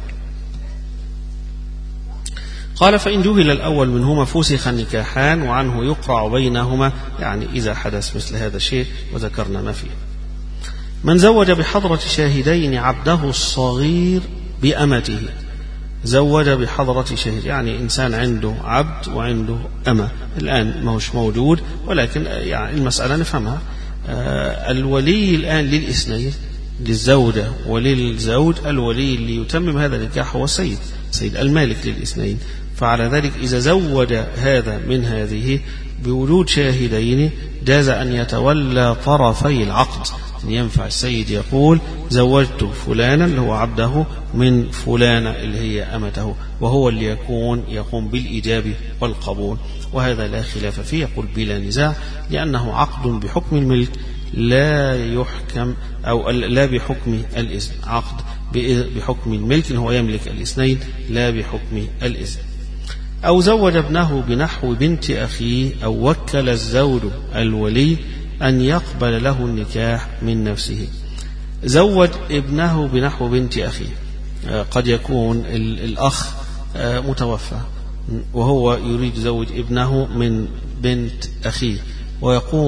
قال فإن جهل الأول منهما فسخ النكاحان وعنه يقرع بينهما يعني إذا حدث مثل هذا الشيء وذكرنا ما فيه. من زوج بحضرة شاهدين عبده الصغير بأمته. زوج بحضرة شاهد يعني إنسان عنده عبد وعنده أمة الآن ما هوش موجود ولكن يعني المسألة نفهمها. آه الولي الآن للإثنين للزوجة وللزوج الولي اللي يتمم هذا النكاح هو السيد سيد المالك للإثنين. فعلى ذلك إذا زوج هذا من هذه بوجود شاهدين جاز أن يتولى طرفي العقد. ينفع السيد يقول زوجت فلانا اللي هو عبده من فلانة اللي هي أمته وهو اللي يكون يقوم بالإجابة والقبول وهذا لا خلاف فيه. يقول بلا نزاع لأنه عقد بحكم الملك لا يحكم أو لا بحكم الإذن. عقد بحكم الملك هو يملك الاثنين لا بحكم الإذن. أو زوج ابنه بنحو بنت أخيه أو وكل الزوج الولي أن يقبل له النكاح من نفسه. زوج ابنه بنحو بنت أخيه قد يكون الأخ متوفى وهو يريد زوج ابنه من بنت أخيه ويقوم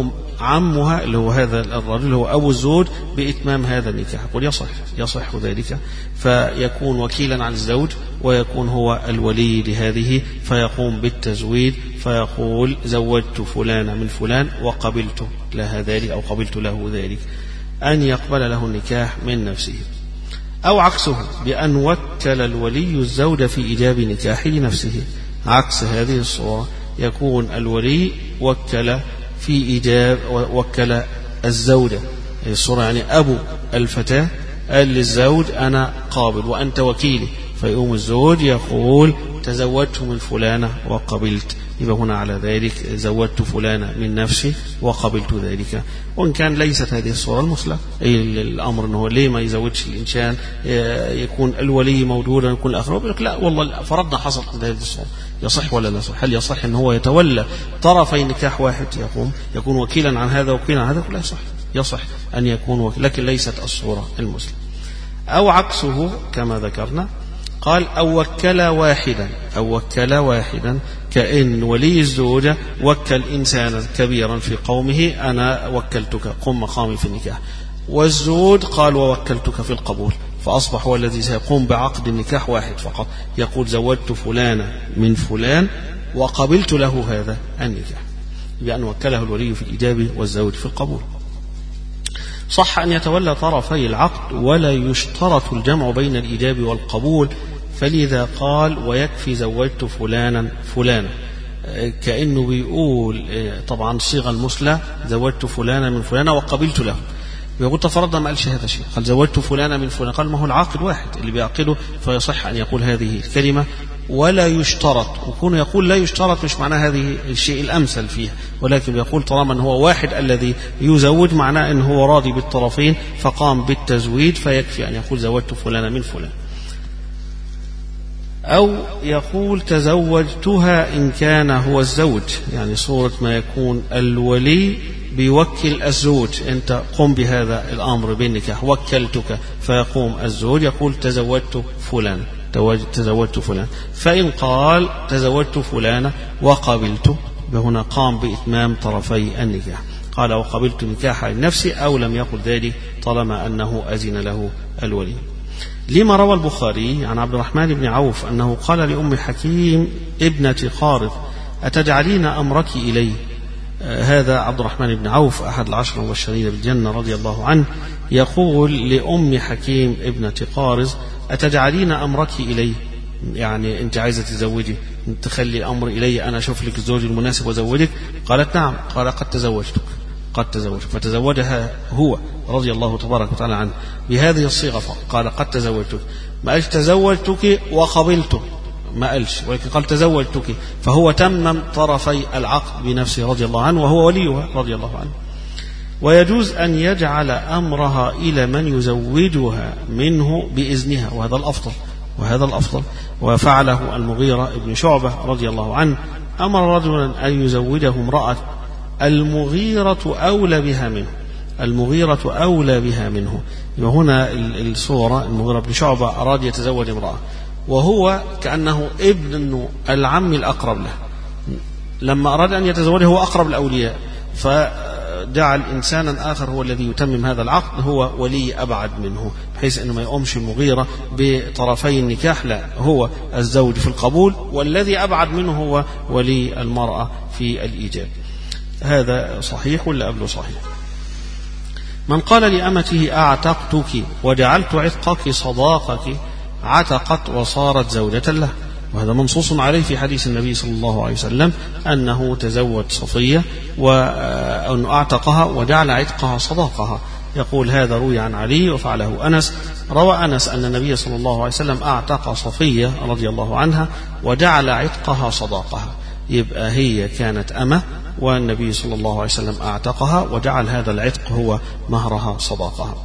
عمها اللي هو هذا الرجل هو أبو الزوج بإتمام هذا النكاح. يقول يصح يصح ذلك، فيكون وكيلا عن الزوج ويكون هو الولي لهذه، فيقوم بالتزويد فيقول زوجت فلان من فلان وقبلت لها ذلك أو قبلت له ذلك، أن يقبل له النكاح من نفسه. أو عكسه بأن وكل الولي الزوج في إيجاب نكاح لنفسه. عكس هذه الصورة يكون الولي وكل في إيجاب وكل الزوجة، الصورة يعني أبو الفتاة قال للزوج أنا قابل وأنت وكيلي، فيقوم الزوج يقول تزوجت من فلانة وقبلت، يبقى هنا على ذلك زوجت فلانة من نفسي وقبلت ذلك. وإن كان ليست هذه الصورة المثلى، الأمر أنه ليه ما يزوجش الإنسان يكون الولي موجودا يكون الآخر، يقول لك لا والله فرضنا حصل هذه الصورة، يصح ولا لا يصح؟ هل يصح أن هو يتولى طرفي نكاح واحد، يقوم يكون وكيلا عن هذا وكيلا عن هذا؟ لا يصح، يصح أن يكون وكيل، لكن ليست الصورة المثلى. أو عكسه كما ذكرنا، قال أو وكل واحدا أو وكل واحدا كأن ولي الزوجة وكل إنسانا كبيرا في قومه أنا وكلتك قم مقامي في النكاح، والزوج قال ووكلتك في القبول، فأصبح هو الذي سيقوم بعقد النكاح واحد فقط، يقول زوجت فلانا من فلان وقبلت له هذا النكاح، بأن وكله الولي في الإيجاب والزوج في القبول. صح أن يتولى طرفي العقد ولا يشترط الجمع بين الإيجاب والقبول، فلذا قال ويكفي زوجت فلانا فلانا، كأنه بيقول طبعا صيغة المثلى زوجت فلانا من فلانة وقبلت له، يقول تفرضنا ما قالش هذا الشيء، قال زوجت فلانا من فلان، قال ما هو العاقد واحد اللي بيعقده، فيصح أن يقول هذه الكلمة ولا يشترط. وكونه يقول لا يشترط مش معناه هذه الشيء الأمثل فيها، ولكن يقول طالما هو واحد الذي يزوج معناه أنه هو راضي بالطرفين فقام بالتزويد، فيكفي أن يقول زوجت فلانا من فلان. أو يقول تزوجتها إن كان هو الزوج، يعني صورة ما يكون الولي بيوكل الزوج، أنت قم بهذا الأمر بالنكاح وكلتك، فيقوم الزوج يقول تزوجت فلان تزوجت فلان، فإن قال تزوجت فلانة وقبلت فهنا قام بإتمام طرفي النكاح، قال وقبلت نكاح لنفسي أو لم يقل ذلك طالما أنه أذن له الولي. لما روى البخاري عن عبد الرحمن بن عوف أنه قال لأم حكيم ابنة قارض أتجعلين أمرك إلي؟ هذا عبد الرحمن بن عوف أحد العشر المبشرين بالجنة رضي الله عنه، يقول لأم حكيم ابنة قارض أتجعلين أمرك إلي، يعني أنت عايزة تزوجي تخلي الأمر إلي أنا أشوف لك الزوج المناسب وزوجك؟ قالت نعم، قال قد تزوجتك قد تزوجتك فتزوجها هو رضي الله تبارك وتعالى عنه بهذه الصيغة، قال قد تزوجتك، ما قالش تزوجتك وقبلت، ما قالش، ولكن قال تزوجتك، فهو تمم طرفي العقد بنفسه رضي الله عنه وهو وليها رضي الله عنه. ويجوز أن يجعل أمرها إلى من يزوجها منه بإذنها، وهذا الأفضل وهذا الأفضل وفعله المغيرة ابن شعبة رضي الله عنه، أمر رجلا أن يزوجه امرأة المغيرة أولى بها منه، المغيرة أولى بها منه. وهنا الصورة المغيرة بن شعبة أراد يتزوج امرأة وهو كأنه ابن العم الأقرب له، لما أراد أن يتزوجه هو أقرب الأولياء، فجعل إنسانا آخر هو الذي يتمم هذا العقد، هو ولي أبعد منه، بحيث أنه ما يقومش المغيرة بطرفي النكاح، لا هو الزوج في القبول والذي أبعد منه هو ولي المرأة في الإيجاب. هذا صحيح ولا قبله صحيح؟ من قال لأمته أعتقتك وجعلت عتقك صداقك عتقت وصارت زوجة له، وهذا منصوص عليه في حديث النبي صلى الله عليه وسلم أنه تزوج صفية وأن أعتقها وجعل عتقها صداقها، يقول هذا روي عن علي وفعله أنس. روى أنس أن النبي صلى الله عليه وسلم أعتق صفية رضي الله عنها وجعل عتقها صداقها، يبقى هي كانت أمة والنبي صلى الله عليه وسلم أعتقها وجعل هذا العتق هو مهرها صداقها.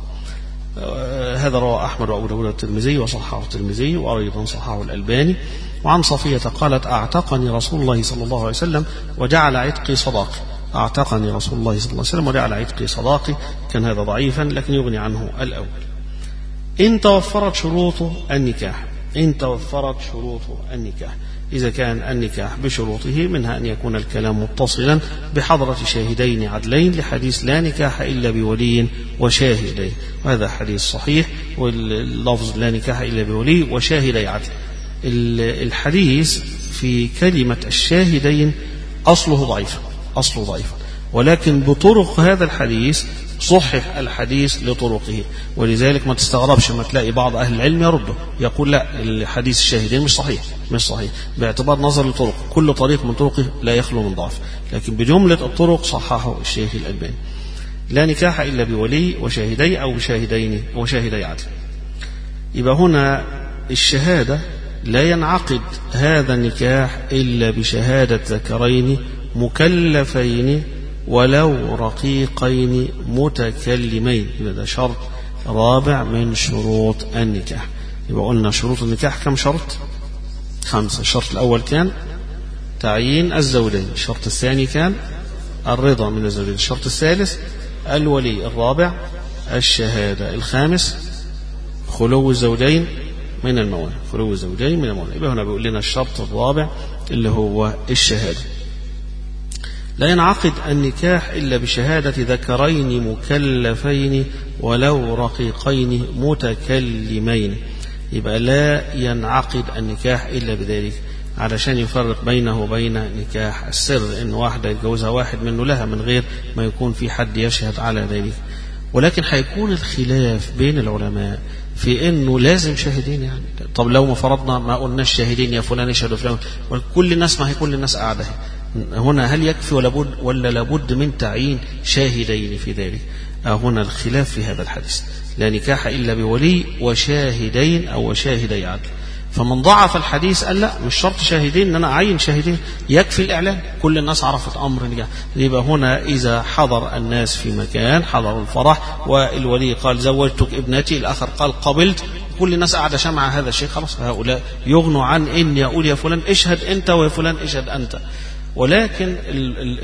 هذا روى أحمد وأبو داود والترمذي وصححه الترمذي وأيضا صححه الألباني. وعن صفية قالت أعتقني رسول الله صلى الله عليه وسلم وجعل عتقي صداقي، أعتقني رسول الله صلى الله عليه وسلم وجعل عتقي صداقي، كان هذا ضعيفا لكن يغني عنه الأول. إن توفرت شروط النكاح إن توفرت شروط النكاح إذا كان النكاح بشروطه منها أن يكون الكلام متصلا بحضرة شاهدين عدلين لحديث لا نكاح إلا بولي وشاهدين، وهذا حديث صحيح، واللفظ لا نكاح إلا بولي وشاهدي عدل. الحديث في كلمة الشاهدين أصله ضعيف، أصله ضعيف، ولكن بطرق هذا الحديث صحح الحديث لطرقه، ولذلك ما تستغربش ما تلاقي بعض أهل العلم يرده يقول لا الحديث الشاهدين مش صحيح، مش صحيح باعتبار نظر لطرق، كل طريق من طرقه لا يخلو من ضعف، لكن بجملة الطرق صححه الشيخ الألباني. لا نكاح إلا بولي وشاهدي أو بشاهدين وشاهدي عدل. يبقى هنا الشهادة لا ينعقد هذا النكاح إلا بشهادة ذكرين مكلفين ولو رقيقين متكلمين. هذا شرط رابع من شروط النكاح. يبقى قلنا شروط النكاح كم شرط؟ خمسة. الشرط الأول كان تعيين الزوجين، الشرط الثاني كان الرضا من الزوجين، الشرط الثالث الولي، الرابع الشهادة، الخامس خلو الزوجين من الموانع، خلو الزوجين من الموانع. يبقى هنا بيقول لنا الشرط الرابع اللي هو الشهادة. لا ينعقد النكاح إلا بشهادة ذكرين مكلفين ولو رقيقين متكلمين. يبقى لا ينعقد النكاح إلا بذلك، علشان يفرق بينه وبين نكاح السر، إن واحدة يتجوزها واحد منه لها من غير ما يكون في حد يشهد على ذلك. ولكن هيكون الخلاف بين العلماء في انه لازم شاهدين. يعني طب لو ما فرضنا ما قلناش شاهدين يا فلان يشهد فلان، كل الناس ما هي كل الناس قاعده هنا، هل يكفي ولا بد ولا لابد من تعيين شاهدين في ذلك؟ هنا الخلاف في هذا الحديث. لا نكاح الا بولي وشاهدين او وشاهدي عدل. فمن ضعف الحديث قال لا مش شرط شاهدين ان انا اعين شاهدين، يكفي الاعلان، كل الناس عرفت امر النكاح. يبقى هنا اذا حضر الناس في مكان، حضروا الفرح والولي قال زوجتك ابنتي، الاخر قال قبلت، كل الناس قاعده سمع هذا الشيء، خلاص هؤلاء يغنوا عن ان يقول يا فلان اشهد انت ويا فلان اشهد انت. ولكن ال ال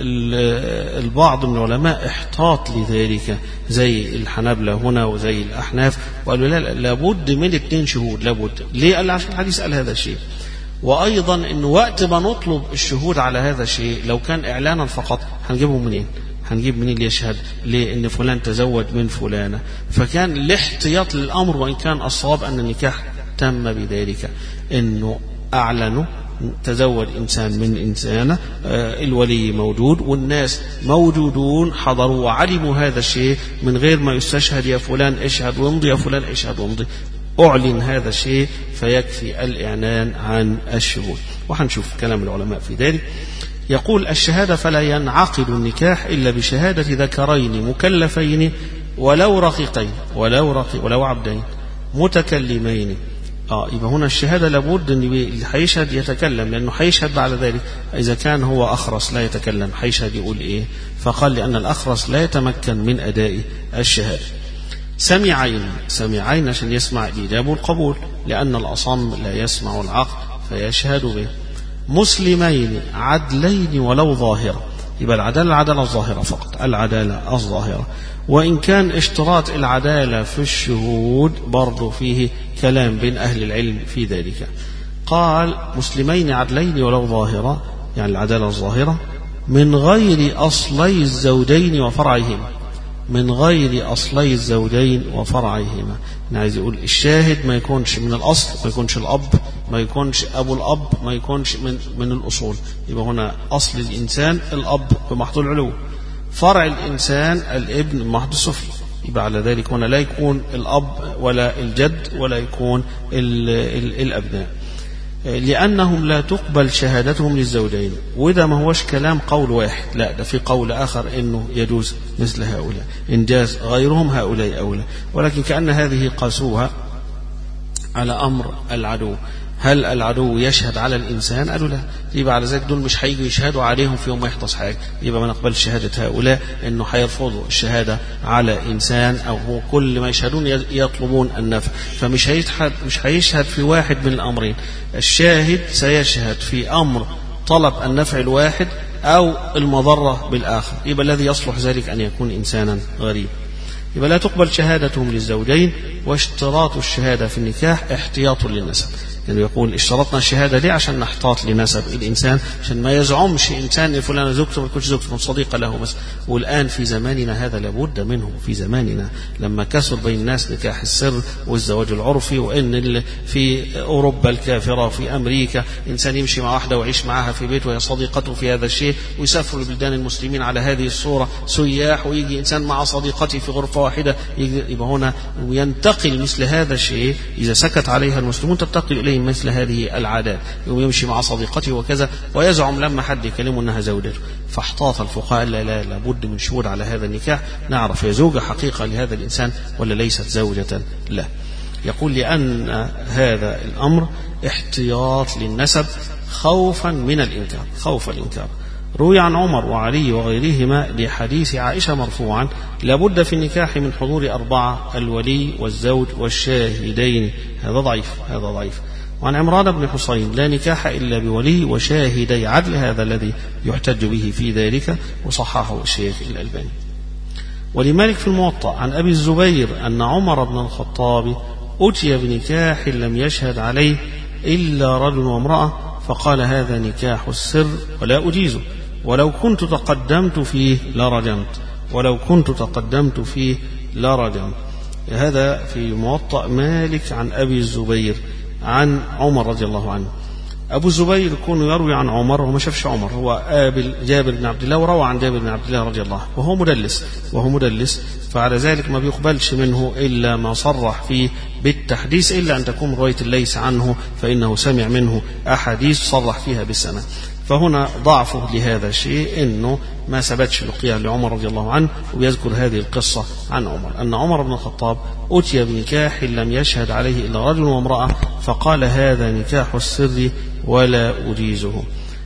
ال البعض من العلماء احتاط لذلك زي الحنابلة هنا وزي الأحناف، وقالوا لا لابد من اثنين شهود، لابد. ليه؟ قال عشان الحديث قال هذا الشيء. وأيضا إنه وقت ما نطلب الشهود على هذا الشيء لو كان إعلانا فقط هنجيبهم منين؟ هنجيب منين اللي يشهد لأن فلان تزوج من فلانة؟ فكان الاحتياط للأمر، وإن كان الصواب أن النكاح تم بذلك، إنه أعلنوا تزوج إنسان من إنسانة، الولي موجود والناس موجودون حضروا وعلموا هذا الشيء من غير ما يستشهد يا فلان اشهد وامضي يا فلان اشهد وامضي، أعلن هذا الشيء فيكفي الإعلان عن الشهود. وحنشوف كلام العلماء في ذلك. يقول الشهادة فلا ينعقد النكاح إلا بشهادة ذكرين مكلفين ولو رقيقين، ولو رقيق ولو عبدين متكلمين. اه يبقى هنا الشهاده لابد ان اللي هيشهد يتكلم، لانه هيشهد بعد ذلك. اذا كان هو اخرس لا يتكلم هيشهد يقول ايه؟ فقال لان الاخرس لا يتمكن من اداء الشهاده. سمعين، سمعين عشان يسمع الاجابه والقبول، لان الاصم لا يسمع العقل فيشهد به. مسلمين عدلين ولو ظاهره، يبقى العداله العداله الظاهره فقط، العداله الظاهره. وإن كان اشتراط العدالة في الشهود برضو فيه كلام بين أهل العلم في ذلك. قال مسلمين عدلين ولو ظاهرة، يعني العدالة الظاهرة، من غير أصلي الزوجين وفرعهما، من غير أصلي الزوجين وفرعهما. يعني عايز يقول الشاهد ما يكونش من الأصل، ما يكونش الأب، ما يكونش أبو الأب، ما يكونش من, من الأصول. يبقى هنا أصل الإنسان الأب بمحض العلو، فرع الإنسان الابن بمحض السفل. يبقى على ذلك هنا لا يكون الأب ولا الجد ولا يكون ال ال الأبناء، لأنهم لا تقبل شهادتهم للزوجين. وده ما هوش كلام قول واحد، لا ده في قول آخر إنه يجوز مثل هؤلاء، إن جاز غيرهم هؤلاء أولى. ولكن كأن هذه قاسوها على أمر العدو. هل العدو يشهد على الإنسان؟ قالوا لا. يبقى على ذلك دول مش هيجوا يشهدوا عليهم في يوم ما يحدث حاجة، يبقى ما نقبل شهادة هؤلاء، إنه هيرفضوا الشهادة على إنسان، أو هو كل ما يشهدون يطلبون النفع. فمش هيشهد مش هيشهد في واحد من الأمرين، الشاهد سيشهد في أمر طلب النفع الواحد أو المضرة بالآخر. يبقى الذي يصلح ذلك أن يكون إنسانا غريب. يبقى لا تقبل شهادتهم للزوجين. واشتراط الشهادة في النكاح احتياط للنسب، يعني يقول اشترطنا الشهادة ليه؟ عشان نحتاط لنسب الإنسان، عشان ما يزعمش إنسان فلان زوجته ما تكونش زوجته صديقة له بس. والآن في زماننا هذا لابد منه، في زماننا لما كثر بين الناس نكاح السر والزواج العرفي، وإن في أوروبا الكافرة في أمريكا إنسان يمشي مع واحدة ويعيش معها في بيت وهي صديقته في هذا الشيء، ويسافر لبلدان المسلمين على هذه الصورة سياح، ويجي إنسان مع صديقته في غرفة واحدة، يبقى هنا ينتقل مثل هذا الشيء إذا سكت عليها المسلمون تنتقل إليهم مثل هذه العادات، يمشي مع صديقته وكذا، ويزعم لما حد يكلمه أنها زوجته. فاحتاط الفقهاء لا لا لابد من شهود على هذا النكاح نعرف هي زوجة حقيقة لهذا الإنسان ولا ليست زوجة له. يقول لأن هذا الأمر احتياط للنسب خوفا من الإنكار، خوف الإنكار. روي عن عمر وعلي وغيرهما لحديث عائشة مرفوعا لابد في النكاح من حضور أربعة: الولي والزوج والشاهدين. هذا ضعيف، هذا ضعيف. وعن عمران بن حصين لا نكاح إلا بولي وشاهدي عدل، هذا الذي يحتج به في ذلك، وصححه الشيخ الألباني. ولمالك في الموطأ عن أبي الزبير أن عمر بن الخطاب أتي بنكاح لم يشهد عليه إلا رجل وامرأة، فقال هذا نكاح السر ولا أجيزه، ولو كنت تقدمت فيه لرجمت، ولو كنت تقدمت فيه لرجمت. هذا في موطأ مالك عن أبي الزبير عن عمر رضي الله عنه. أبو الزبير يكون يروي عن عمر وما شافش عمر، هو قابل جابر بن عبد الله وروى عن جابر بن عبد الله رضي الله عنه، وهو مدلس وهو مدلس فعلى ذلك ما بيقبلش منه إلا ما صرح فيه بالتحديث، إلا أن تكون رواية ليس عنه فإنه سمع منه أحاديث صرح فيها بالسماع. فهنا ضعفه لهذا الشيء إنه ما ثبتش لقيا لعمر رضي الله عنه، ويذكر هذه القصة عن عمر أن عمر بن الخطاب أتي بنكاح لم يشهد عليه إلا رجل وامرأة، فقال هذا نكاح السر ولا أجيزه.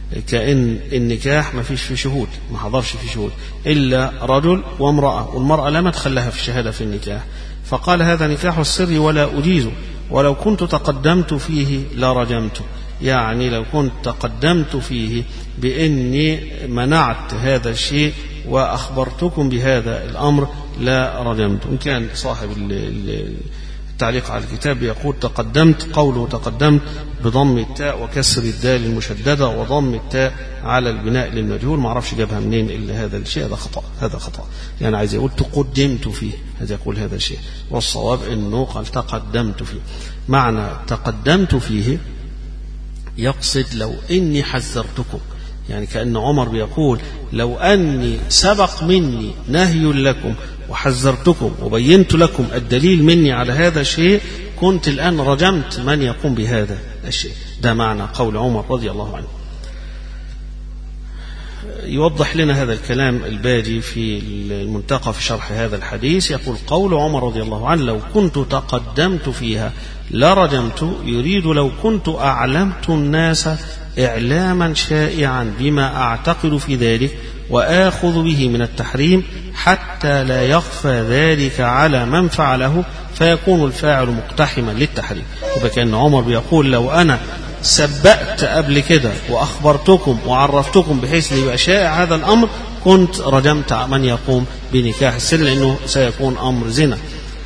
كأن النكاح ما فيش في شهود، ما حضرش في شهود إلا رجل وامرأة، والمرأة لا مدخل لها في الشهادة في النكاح، فقال هذا نكاح السر ولا أجيزه، ولو كنت تقدمت فيه لرجمته. يعني لو كنت تقدمت فيه بإني منعت هذا الشيء وأخبرتكم بهذا الأمر لا رجمت. إن كان صاحب التعليق على الكتاب يقول تقدمت، قوله تقدمت بضم التاء وكسر الدال المشددة وضم التاء على البناء للمجهول، ما اعرفش جابها منين إلا هذا الشيء، هذا خطأ، هذا خطأ. يعني عايز يقول تقدمت فيه، هذا يقول هذا الشيء، والصواب إنه قال تقدمت فيه. معنى تقدمت فيه يقصد لو إني حذرتكم، يعني كأن عمر بيقول لو أني سبق مني نهي لكم وحذرتكم وبينت لكم الدليل مني على هذا الشيء كنت الآن رجمت من يقوم بهذا الشيء. ده معنى قول عمر رضي الله عنه. يوضح لنا هذا الكلام الباجي في المنتقى في شرح هذا الحديث، يقول قول عمر رضي الله عنه لو كنت تقدمت فيها لرجمت، يريد لو كنت أعلمت الناس إعلاما شائعا بما أعتقد في ذلك وآخذ به من التحريم حتى لا يخفى ذلك على من فعله فيكون الفاعل مقتحما للتحريم. وكأن عمر بيقول لو أنا سبقت قبل كده وأخبرتكم وعرفتكم بحيث يبقى شائع هذا الأمر كنت رجمت من يقوم بنكاح السر، لأنه سيكون أمر زنا.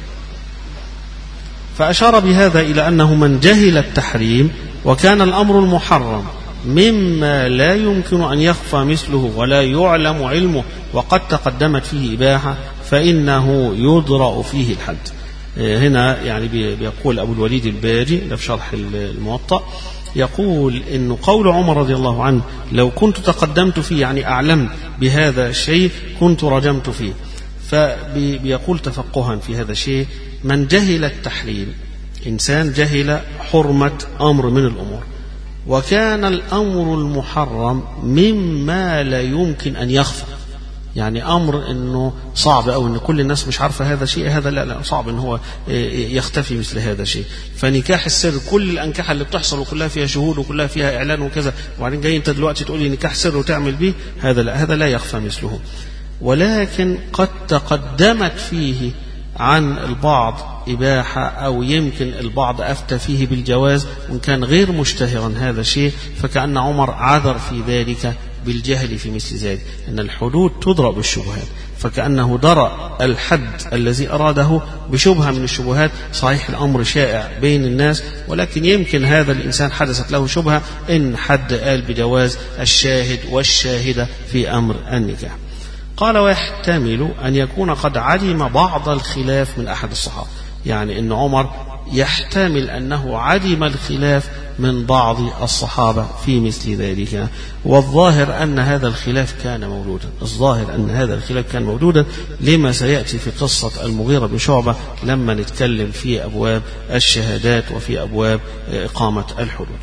فأشار بهذا إلى أنه من جهل التحريم وكان الأمر المحرم مما لا يمكن أن يخفى مثله ولا يعلم علمه وقد تقدمت فيه إباحة فإنه يضرأ فيه الحد. هنا يعني بيقول أبو الوليد الباجي في شرح الموطأ، يقول إن قول عمر رضي الله عنه لو كنت تقدمت فيه يعني أعلم بهذا الشيء كنت رجمت فيه. فبيقول تفقها في هذا الشيء من جهل التحريم، إنسان جهل حرمة أمر من الأمور وكان الأمر المحرم مما لا يمكن أن يخفى، يعني أمر أنه صعب أو أن كل الناس مش عارفة هذا شيء، هذا لا لا صعب أنه هو يختفي مثل هذا الشيء. فنكاح السر كل الأنكحة اللي بتحصل وكلها فيها شهود وكلها فيها إعلان وكذا، وبعدين جاي أنت دلوقتي تقول لي نكاح سر وتعمل به، هذا لا، هذا لا يخفى مثله. ولكن قد تقدمت فيه عن البعض إباحة أو يمكن البعض أفتى فيه بالجواز وإن كان غير مشتهرا هذا الشيء، فكأن عمر عذر في ذلك بالجهل في مثل ذلك، أن الحدود تضرب بالشبهات، فكأنه درى الحد الذي أراده بشبهة من الشبهات. صحيح الأمر شائع بين الناس، ولكن يمكن هذا الإنسان حدثت له شبهة إن حد قال بجواز الشاهد والشاهدة في أمر النكاح. قال ويحتمل أن يكون قد علم بعض الخلاف من أحد الصحابة، يعني أن عمر يحتمل أنه علم الخلاف من بعض الصحابة في مثل ذلك، والظاهر أن هذا الخلاف كان موجودا. الظاهر أن هذا الخلاف كان موجودا لما سيأتي في قصة المغيرة بن شعبة لما نتكلم في أبواب الشهادات وفي أبواب إقامة الحدود.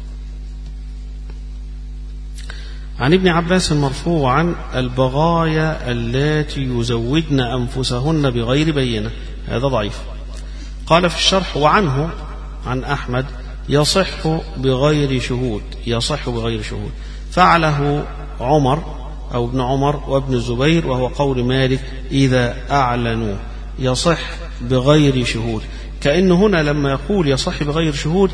عن ابن عباس مرفوعا: البغايا اللاتي يزوجن أنفسهن بغير بينة. هذا ضعيف. قال في الشرح: وعنه عن أحمد: يصح بغير شهود، يصح بغير شهود، فعله عمر أو ابن عمر وابن الزبير، وهو قول مالك إذا أعلنوا، يصح بغير شهود. كأن هنا لما يقول يصح بغير شهود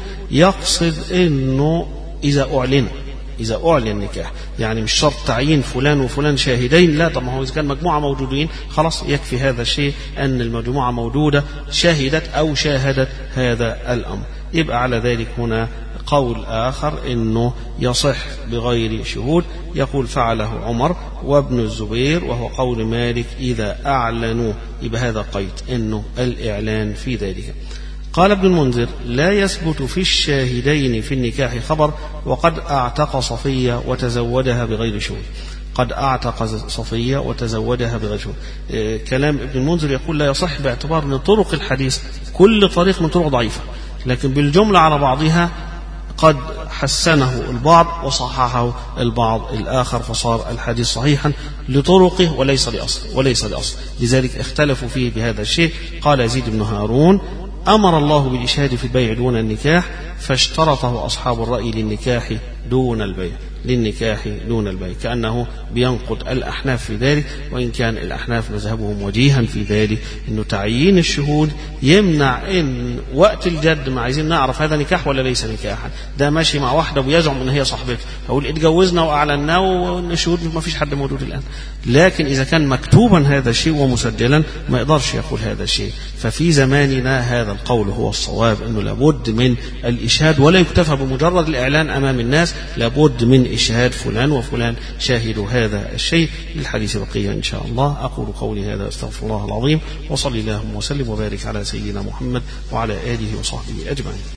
يقصد أنه إذا أعلن، إذا أعلن النكاح، يعني مش شرط تعيين فلان وفلان شاهدين، لا. طب ما هو إذا كان مجموعة موجودين خلاص يكفي هذا الشيء أن المجموعة موجودة شهدت أو شاهدت هذا الأمر. يبقى على ذلك هنا قول آخر أنه يصح بغير شهود، يقول فعله عمر وابن الزبير، وهو قول مالك إذا أعلنوا. يبقى هذا قيد أنه الإعلان في ذلك. قال ابن المنذر: لا يثبت في الشاهدين في النكاح خبر، وقد أعتق صفية وتزوجها بغير شهود. قد أعتق صفية وتزوجها بغير شهود. إيه كلام ابن المنذر يقول لا يصح باعتبار أن طرق الحديث كل طريق من طرق ضعيفة، لكن بالجملة على بعضها قد حسنه البعض وصححه البعض الآخر، فصار الحديث صحيحا لطرقه وليس لأصل وليس لأصل لذلك اختلفوا فيه بهذا الشيء. قال يزيد بن هارون: أمر الله بالإشهاد في البيع دون النكاح، فاشترطه أصحاب الرأي للنكاح دون البيع، للنكاح دون البيع، كأنه بينقض الأحناف في ذلك، وإن كان الأحناف مذهبهم وجيها في ذلك أنه تعيين الشهود يمنع إن وقت الجد ما عايزين نعرف هذا نكاح ولا ليس نكاحا. ده ماشي مع واحدة ويزعم أن هي صاحبته، أقول اتجوزنا وأعلنا والشهود ما فيش حد موجود الآن، لكن إذا كان مكتوبا هذا الشيء ومسجلا ما يقدرش يقول هذا الشيء. ففي زماننا هذا القول هو الصواب، أنه لابد من الإشهاد، ولا يكتفى بمجرد الإعلان أمام الناس، لابد من إشهاد فلان وفلان شاهدوا هذا الشيء. للحديث بقية إن شاء الله. أقول قولي هذا أستغفر الله العظيم، وصلي اللهم وسلم وبارك على سيدنا محمد وعلى آله وصحبه أجمعين.